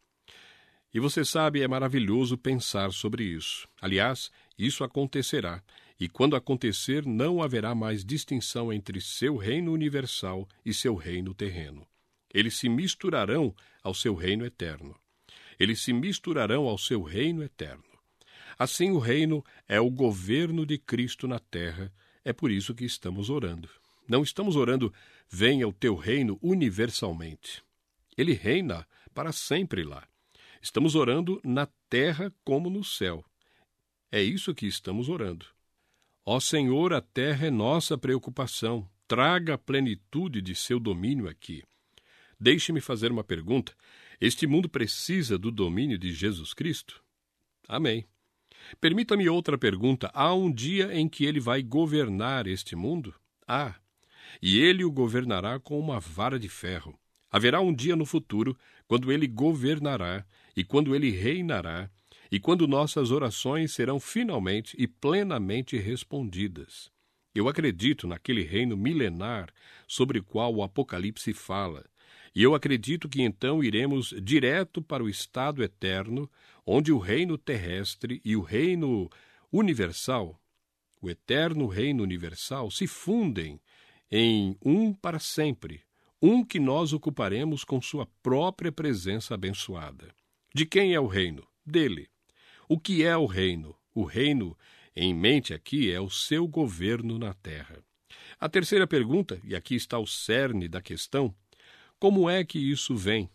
E você sabe, é maravilhoso pensar sobre isso. Aliás, isso acontecerá, e quando acontecer, não haverá mais distinção entre seu reino universal e seu reino terreno. Eles se misturarão ao seu reino eterno. Eles se misturarão ao seu reino eterno. Assim, o reino é o governo de Cristo na terra. É por isso que estamos orando. Não estamos orando, venha o teu reino universalmente. Ele reina para sempre lá. Estamos orando na terra como no céu. É isso que estamos orando. Ó Senhor, a terra é nossa preocupação. Traga a plenitude de seu domínio aqui. Deixe-me fazer uma pergunta. Este mundo precisa do domínio de Jesus Cristo? Amém. Permita-me outra pergunta. Há um dia em que ele vai governar este mundo? Há. E ele o governará com uma vara de ferro. Haverá um dia no futuro, quando ele governará, e quando ele reinará, e quando nossas orações serão finalmente e plenamente respondidas. Eu acredito naquele reino milenar sobre o qual o Apocalipse fala, e eu acredito que então iremos direto para o estado eterno, onde o reino terrestre e o reino universal, o eterno reino universal, se fundem em um para sempre, um que nós ocuparemos com sua própria presença abençoada. De quem é o reino? Dele. O que é o reino? O reino, em mente aqui, é o seu governo na terra. A terceira pergunta, e aqui está o cerne da questão, como é que isso vem?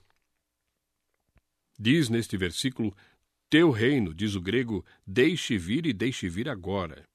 Diz neste versículo, teu reino, diz o grego, deixe vir e deixe vir agora.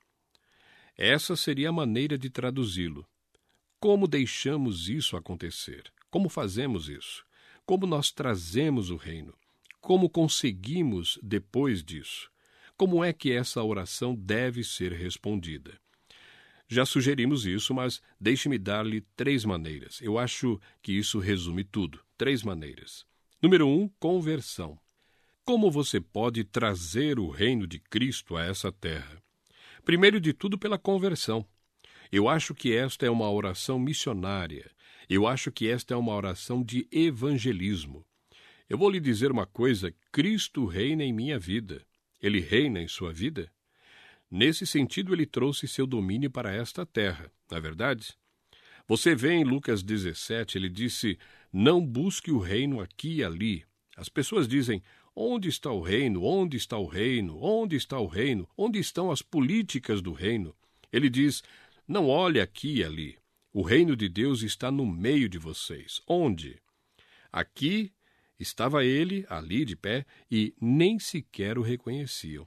Essa seria a maneira de traduzi-lo. Como deixamos isso acontecer? Como fazemos isso? Como nós trazemos o reino? Como conseguimos depois disso? Como é que essa oração deve ser respondida? Já sugerimos isso, mas deixe-me dar-lhe três maneiras. Eu acho que isso resume tudo. Três maneiras. Número um, conversão. Como você pode trazer o reino de Cristo a essa terra? Primeiro de tudo, pela conversão. Eu acho que esta é uma oração missionária. Eu acho que esta é uma oração de evangelismo. Eu vou lhe dizer uma coisa, Cristo reina em minha vida. Ele reina em sua vida? Nesse sentido, ele trouxe seu domínio para esta terra, não é verdade? Você vê em Lucas dezessete, ele disse, não busque o reino aqui e ali. As pessoas dizem, onde está o reino? Onde está o reino? Onde está o reino? Onde estão as políticas do reino? Ele diz, não olhe aqui e ali. O reino de Deus está no meio de vocês. Onde? Aqui estava ele, ali de pé, e nem sequer o reconheciam.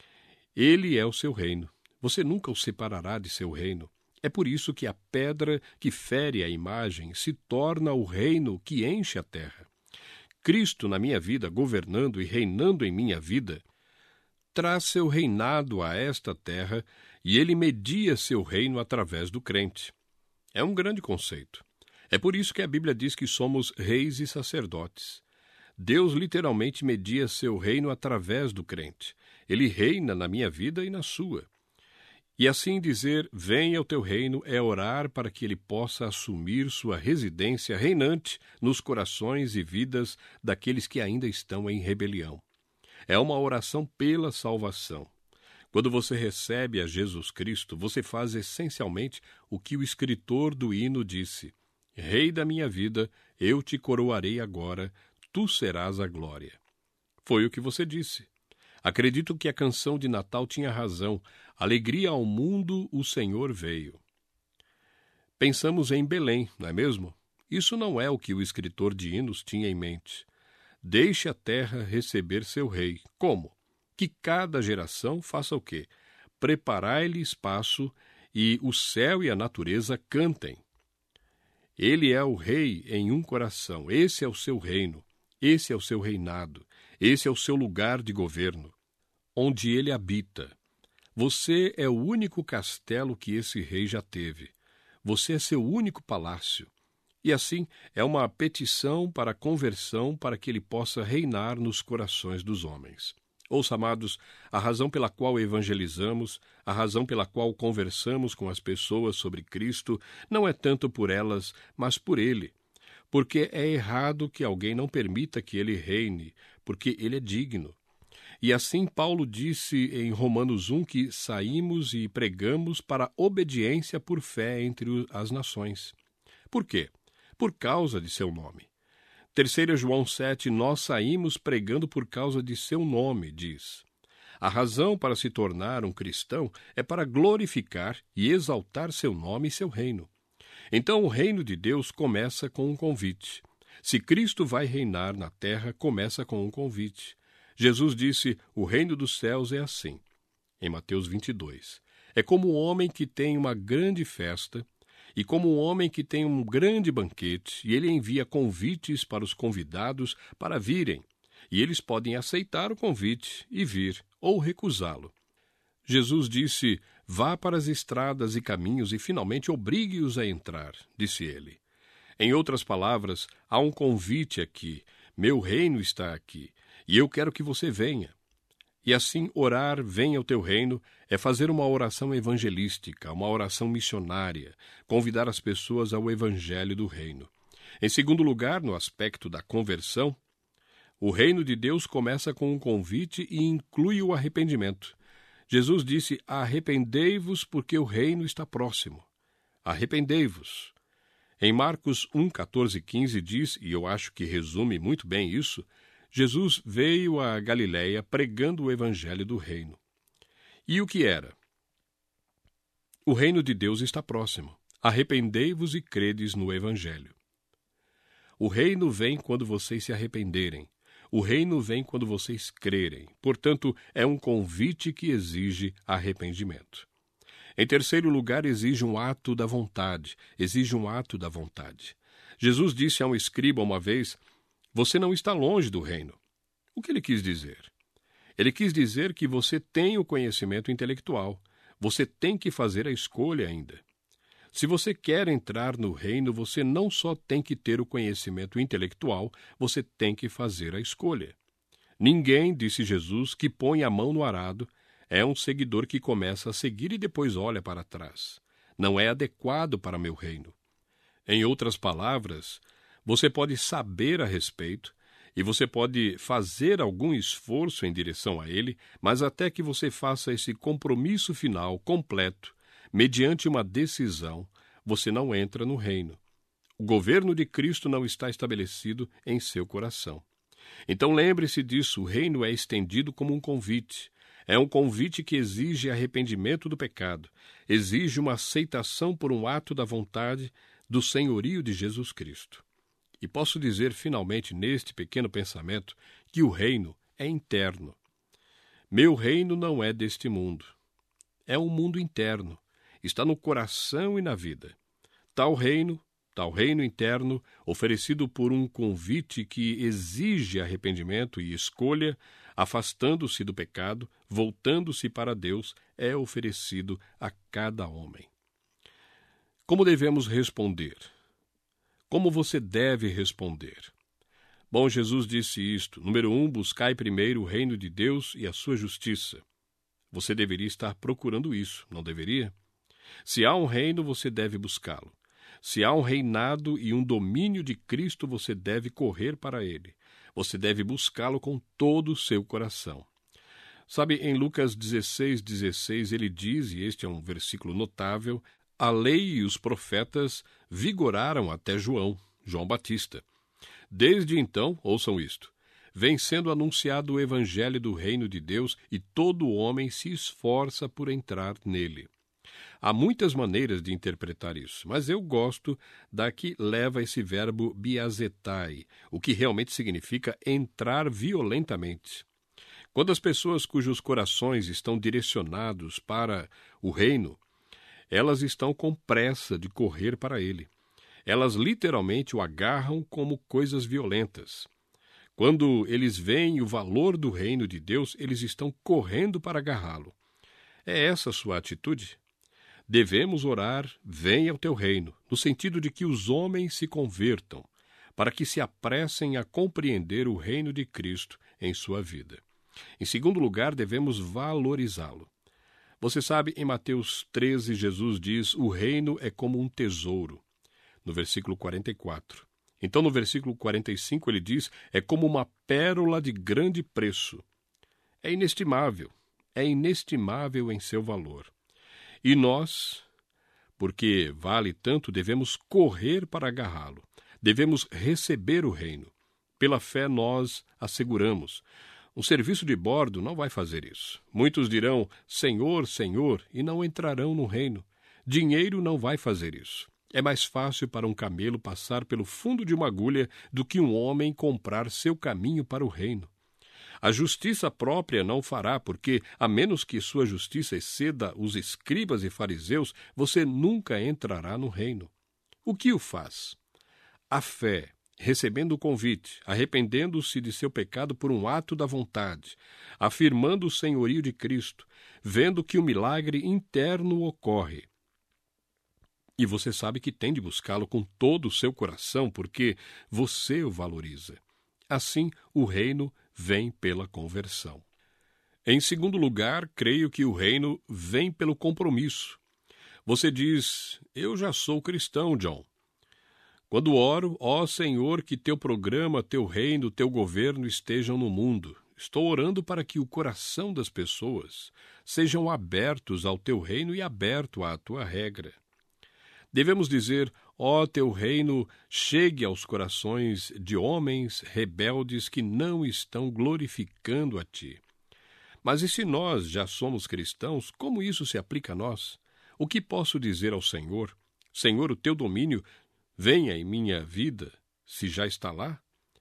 Ele é o seu reino. Você nunca o separará de seu reino. É por isso que a pedra que fere a imagem se torna o reino que enche a terra. Cristo na minha vida, governando e reinando em minha vida, traz seu reinado a esta terra e ele media seu reino através do crente. É um grande conceito. É por isso que a Bíblia diz que somos reis e sacerdotes. Deus literalmente media seu reino através do crente. Ele reina na minha vida e na sua. E assim dizer, venha o teu reino, é orar para que ele possa assumir sua residência reinante nos corações e vidas daqueles que ainda estão em rebelião. É uma oração pela salvação. Quando você recebe a Jesus Cristo, você faz essencialmente o que o escritor do hino disse, Rei da minha vida, eu te coroarei agora, tu serás a glória. Foi o que você disse. Acredito que a canção de Natal tinha razão. Alegria ao mundo o Senhor veio. Pensamos em Belém, não é mesmo? Isso não é o que o escritor de hinos tinha em mente. Deixe a terra receber seu rei. Como? Que cada geração faça o quê? Preparai-lhe espaço e o céu e a natureza cantem. Ele é o rei em um coração. Esse é o seu reino. Esse é o seu reinado. Esse é o seu lugar de governo, onde ele habita. Você é o único castelo que esse rei já teve. Você é seu único palácio. E assim é uma petição para a conversão para que ele possa reinar nos corações dos homens. Ouça, amados, a razão pela qual evangelizamos, a razão pela qual conversamos com as pessoas sobre Cristo, não é tanto por elas, mas por Ele. Porque é errado que alguém não permita que Ele reine, porque Ele é digno. E assim Paulo disse em Romanos um que saímos e pregamos para obediência por fé entre as nações. Por quê? Por causa de seu nome. terceira João sete, nós saímos pregando por causa de seu nome, diz. A razão para se tornar um cristão é para glorificar e exaltar seu nome e seu reino. Então o reino de Deus começa com um convite. Se Cristo vai reinar na terra, começa com um convite. Jesus disse, o reino dos céus é assim. Em Mateus vinte e dois. É como um homem que tem uma grande festa, e como um homem que tem um grande banquete, e ele envia convites para os convidados para virem, e eles podem aceitar o convite e vir, ou recusá-lo. Jesus disse, vá para as estradas e caminhos e finalmente obrigue-os a entrar, disse ele. Em outras palavras, há um convite aqui, meu reino está aqui, e eu quero que você venha. E assim, orar, venha o teu reino, é fazer uma oração evangelística, uma oração missionária, convidar as pessoas ao evangelho do reino. Em segundo lugar, no aspecto da conversão, o reino de Deus começa com um convite e inclui o arrependimento. Jesus disse, arrependei-vos porque o reino está próximo. Arrependei-vos. Em Marcos um, catorze e quinze diz, e eu acho que resume muito bem isso, Jesus veio a Galiléia pregando o evangelho do reino. E o que era? O reino de Deus está próximo. Arrependei-vos e credes no evangelho. O reino vem quando vocês se arrependerem. O reino vem quando vocês crerem. Portanto, é um convite que exige arrependimento. Em terceiro lugar, exige um ato da vontade. Exige um ato da vontade. Jesus disse a um escriba uma vez, você não está longe do reino. O que ele quis dizer? Ele quis dizer que você tem o conhecimento intelectual. Você tem que fazer a escolha ainda. Se você quer entrar no reino, você não só tem que ter o conhecimento intelectual, você tem que fazer a escolha. Ninguém, disse Jesus, que põe a mão no arado, é um seguidor que começa a seguir e depois olha para trás. Não é adequado para meu reino. Em outras palavras, você pode saber a respeito e você pode fazer algum esforço em direção a ele, mas até que você faça esse compromisso final, completo, mediante uma decisão, você não entra no reino. O governo de Cristo não está estabelecido em seu coração. Então lembre-se disso, o reino é estendido como um convite. É um convite que exige arrependimento do pecado, exige uma aceitação por um ato da vontade do senhorio de Jesus Cristo. E posso dizer finalmente neste pequeno pensamento que o reino é interno. Meu reino não é deste mundo. É um mundo interno. Está no coração e na vida. Tal reino, tal reino interno, oferecido por um convite que exige arrependimento e escolha, afastando-se do pecado, voltando-se para Deus, é oferecido a cada homem. Como devemos responder? Como você deve responder? Bom, Jesus disse isto. Número um, buscai primeiro o reino de Deus e a sua justiça. Você deveria estar procurando isso, não deveria? Se há um reino, você deve buscá-lo. Se há um reinado e um domínio de Cristo, você deve correr para ele. Você deve buscá-lo com todo o seu coração. Sabe, em Lucas dezesseis, dezesseis, ele diz, e este é um versículo notável, a lei e os profetas vigoraram até João, João Batista. Desde então, ouçam isto, vem sendo anunciado o evangelho do reino de Deus e todo homem se esforça por entrar nele. Há muitas maneiras de interpretar isso, mas eu gosto da que leva esse verbo biazetai, o que realmente significa entrar violentamente. Quando as pessoas cujos corações estão direcionados para o reino, elas estão com pressa de correr para ele. Elas literalmente o agarram como coisas violentas. Quando eles veem o valor do reino de Deus, eles estão correndo para agarrá-lo. É essa a sua atitude? devemos orar, venha o teu reino, no sentido de que os homens se convertam, para que se apressem a compreender o reino de Cristo em sua vida. Em segundo lugar, devemos valorizá-lo. Você sabe, em Mateus treze, Jesus diz, o reino é como um tesouro, no versículo quarenta e quatro. Então, no versículo quarenta e cinco, ele diz, é como uma pérola de grande preço. É inestimável, é inestimável em seu valor. E nós, porque vale tanto, devemos correr para agarrá-lo. Devemos receber o reino. Pela fé nós asseguramos. Um serviço de bordo não vai fazer isso. Muitos dirão, Senhor, Senhor, e não entrarão no reino. Dinheiro não vai fazer isso. É mais fácil para um camelo passar pelo fundo de uma agulha do que um homem comprar seu caminho para o reino. A justiça própria não fará, porque, a menos que sua justiça exceda os escribas e fariseus, você nunca entrará no reino. O que o faz? A fé, recebendo o convite, arrependendo-se de seu pecado por um ato da vontade, afirmando o senhorio de Cristo, vendo que o milagre interno ocorre. E você sabe que tem de buscá-lo com todo o seu coração, porque você o valoriza. Assim, o reino vem pela conversão. Em segundo lugar, creio que o reino vem pelo compromisso. Você diz, eu já sou cristão, John. Quando oro, ó Senhor, que teu programa, teu reino, teu governo estejam no mundo. Estou orando para que o coração das pessoas sejam abertos ao teu reino e aberto à tua regra. Devemos dizer, ó teu reino, chegue aos corações de homens rebeldes que não estão glorificando a ti. Mas e se nós já somos cristãos, como isso se aplica a nós? O que posso dizer ao Senhor? Senhor, o teu domínio venha em minha vida, se já está lá?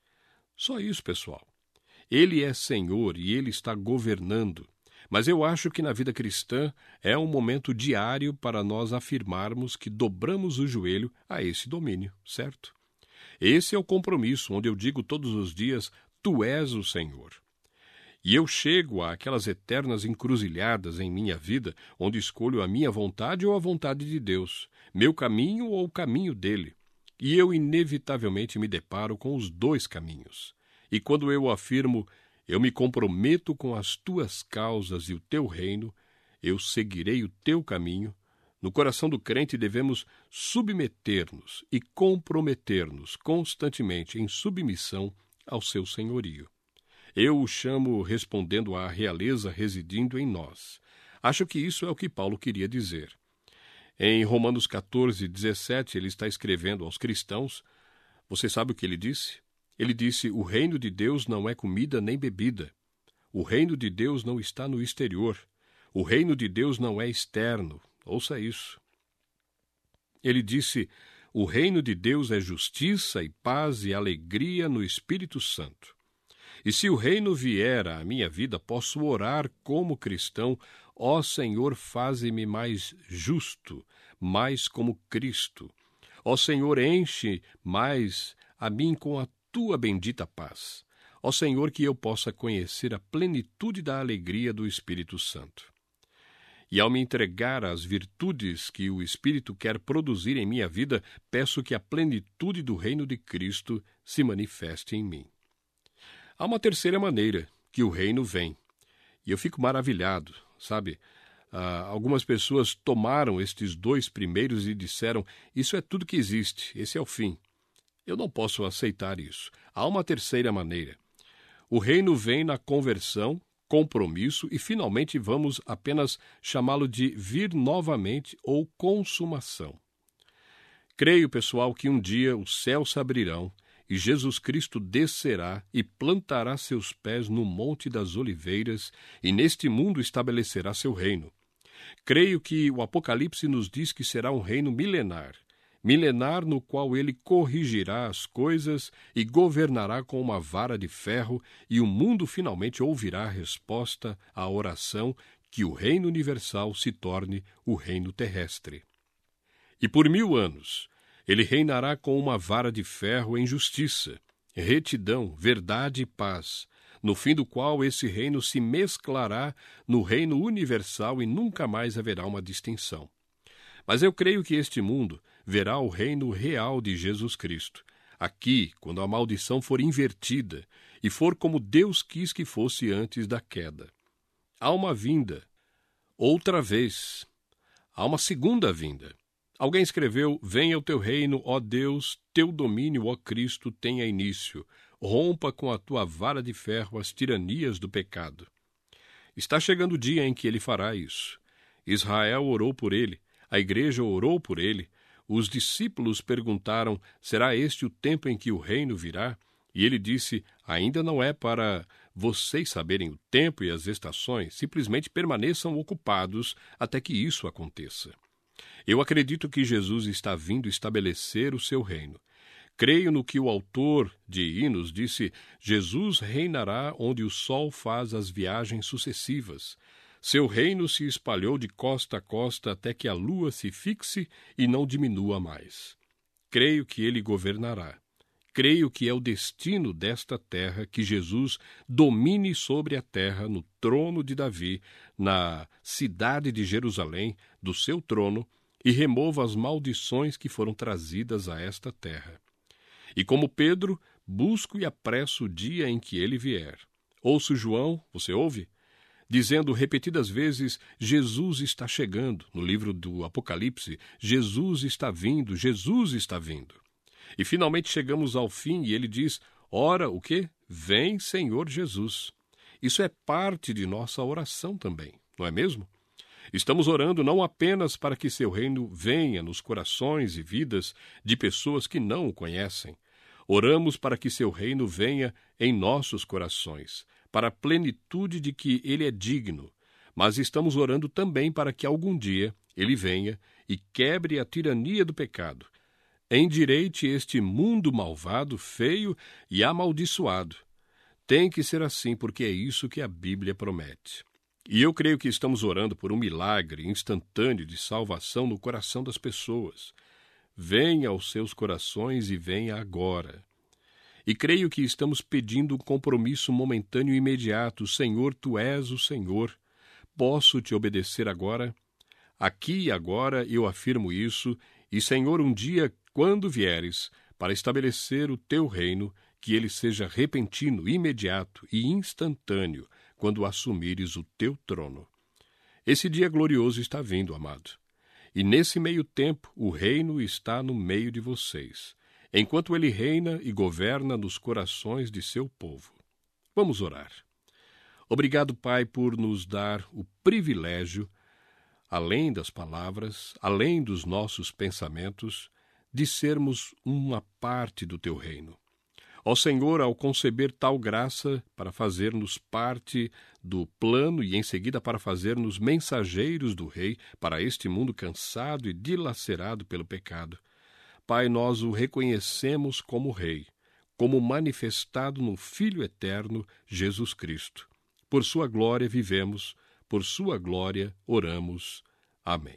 Só isso, pessoal. Ele é Senhor e Ele está governando. Mas eu acho que na vida cristã é um momento diário para nós afirmarmos que dobramos o joelho a esse domínio, certo? Esse é o compromisso, onde eu digo todos os dias, Tu és o Senhor. E eu chego àquelas eternas encruzilhadas em minha vida, onde escolho a minha vontade ou a vontade de Deus, meu caminho ou o caminho dele. E eu inevitavelmente me deparo com os dois caminhos. E quando eu afirmo, eu me comprometo com as tuas causas e o teu reino, eu seguirei o teu caminho, no coração do crente devemos submeter-nos e comprometer-nos constantemente em submissão ao seu senhorio. Eu o chamo respondendo à realeza residindo em nós. Acho que isso é o que Paulo queria dizer. Em Romanos catorze, dezessete, ele está escrevendo aos cristãos. Você sabe o que ele disse? Ele disse, o reino de Deus não é comida nem bebida. O reino de Deus não está no exterior. O reino de Deus não é externo. Ouça isso. Ele disse, o reino de Deus é justiça e paz e alegria no Espírito Santo. E se o reino vier à minha vida, posso orar como cristão, ó Senhor, faze-me mais justo, mais como Cristo. Ó Senhor, enche mais a mim com a tua bendita paz. Ó Senhor, que eu possa conhecer a plenitude da alegria do Espírito Santo. E ao me entregar às virtudes que o Espírito quer produzir em minha vida, peço que a plenitude do reino de Cristo se manifeste em mim. Há uma terceira maneira que o reino vem. E eu fico maravilhado, sabe? Ah, algumas pessoas tomaram estes dois primeiros e disseram, isso é tudo que existe, esse é o fim. Eu não posso aceitar isso. Há uma terceira maneira. O reino vem na conversão, compromisso e, finalmente, vamos apenas chamá-lo de vir novamente ou consumação. Creio, pessoal, que um dia os céus se abrirão e Jesus Cristo descerá e plantará seus pés no Monte das Oliveiras e neste mundo estabelecerá seu reino. Creio que o Apocalipse nos diz que será um reino milenar, milenar no qual ele corrigirá as coisas e governará com uma vara de ferro, e o mundo finalmente ouvirá a resposta à oração que o reino universal se torne o reino terrestre. E por mil anos ele reinará com uma vara de ferro em justiça, retidão, verdade e paz, no fim do qual esse reino se mesclará no reino universal e nunca mais haverá uma distinção. Mas eu creio que este mundo verá o reino real de Jesus Cristo. Aqui, quando a maldição for invertida e for como Deus quis que fosse antes da queda. Há uma vinda, outra vez. Há uma segunda vinda. Alguém escreveu: venha o teu reino, ó Deus, teu domínio, ó Cristo, tenha início. Rompa com a tua vara de ferro as tiranias do pecado. Está chegando o dia em que ele fará isso. Israel orou por ele, a igreja orou por ele. Os discípulos perguntaram: será este o tempo em que o reino virá? E ele disse: ainda não é para vocês saberem o tempo e as estações, simplesmente permaneçam ocupados até que isso aconteça. Eu acredito que Jesus está vindo estabelecer o seu reino. Creio no que o autor de Hinos disse: Jesus reinará onde o sol faz as viagens sucessivas. Seu reino se espalhou de costa a costa até que a lua se fixe e não diminua mais. Creio que ele governará. Creio que é o destino desta terra que Jesus domine sobre a terra no trono de Davi, na cidade de Jerusalém, do seu trono, e remova as maldições que foram trazidas a esta terra. E como Pedro, busco e apresso o dia em que ele vier. Ouço João, você ouve? Dizendo repetidas vezes: Jesus está chegando. No livro do Apocalipse, Jesus está vindo, Jesus está vindo. E finalmente chegamos ao fim e ele diz: ora, o quê? Vem, Senhor Jesus. Isso é parte de nossa oração também, não é mesmo? Estamos orando não apenas para que seu reino venha nos corações e vidas de pessoas que não o conhecem. Oramos para que seu reino venha em nossos corações, para a plenitude de que ele é digno. Mas estamos orando também para que algum dia ele venha e quebre a tirania do pecado. Endireite este mundo malvado, feio e amaldiçoado. Tem que ser assim, porque é isso que a Bíblia promete. E eu creio que estamos orando por um milagre instantâneo de salvação no coração das pessoas. Venha aos seus corações e venha agora. E creio que estamos pedindo um compromisso momentâneo e imediato. Senhor, tu és o Senhor. Posso te obedecer agora? Aqui e agora eu afirmo isso. E, Senhor, um dia, quando vieres, para estabelecer o teu reino, que ele seja repentino, imediato e instantâneo, quando assumires o teu trono. Esse dia glorioso está vindo, amado. E nesse meio tempo, o reino está no meio de vocês, enquanto ele reina e governa nos corações de seu povo. Vamos orar. Obrigado, Pai, por nos dar o privilégio, além das palavras, além dos nossos pensamentos, de sermos uma parte do teu reino. Ó Senhor, ao conceber tal graça para fazer-nos parte do plano e em seguida para fazer-nos mensageiros do Rei para este mundo cansado e dilacerado pelo pecado, Pai, nós o reconhecemos como Rei, como manifestado no Filho eterno, Jesus Cristo. Por sua glória vivemos, por sua glória oramos. Amém.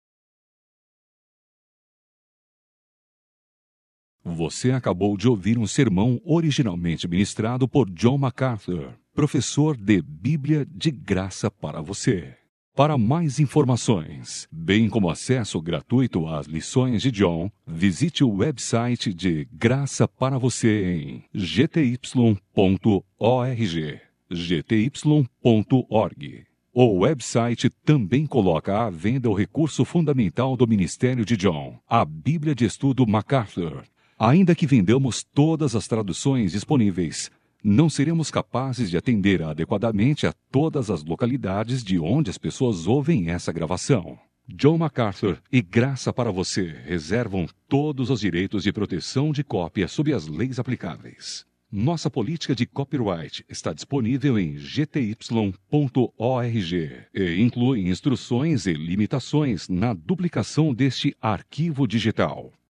Você acabou de ouvir um sermão originalmente ministrado por John MacArthur, professor de Bíblia de Graça para você. Para mais informações, bem como acesso gratuito às lições de John, visite o website de Graça para você em g t y ponto org, g t y ponto org. O website também coloca à venda o recurso fundamental do ministério de John, a Bíblia de Estudo MacArthur. Ainda que vendamos todas as traduções disponíveis, não seremos capazes de atender adequadamente a todas as localidades de onde as pessoas ouvem essa gravação. John MacArthur e Graça para você reservam todos os direitos de proteção de cópia sob as leis aplicáveis. Nossa política de copyright está disponível em g t y ponto org e inclui instruções e limitações na duplicação deste arquivo digital.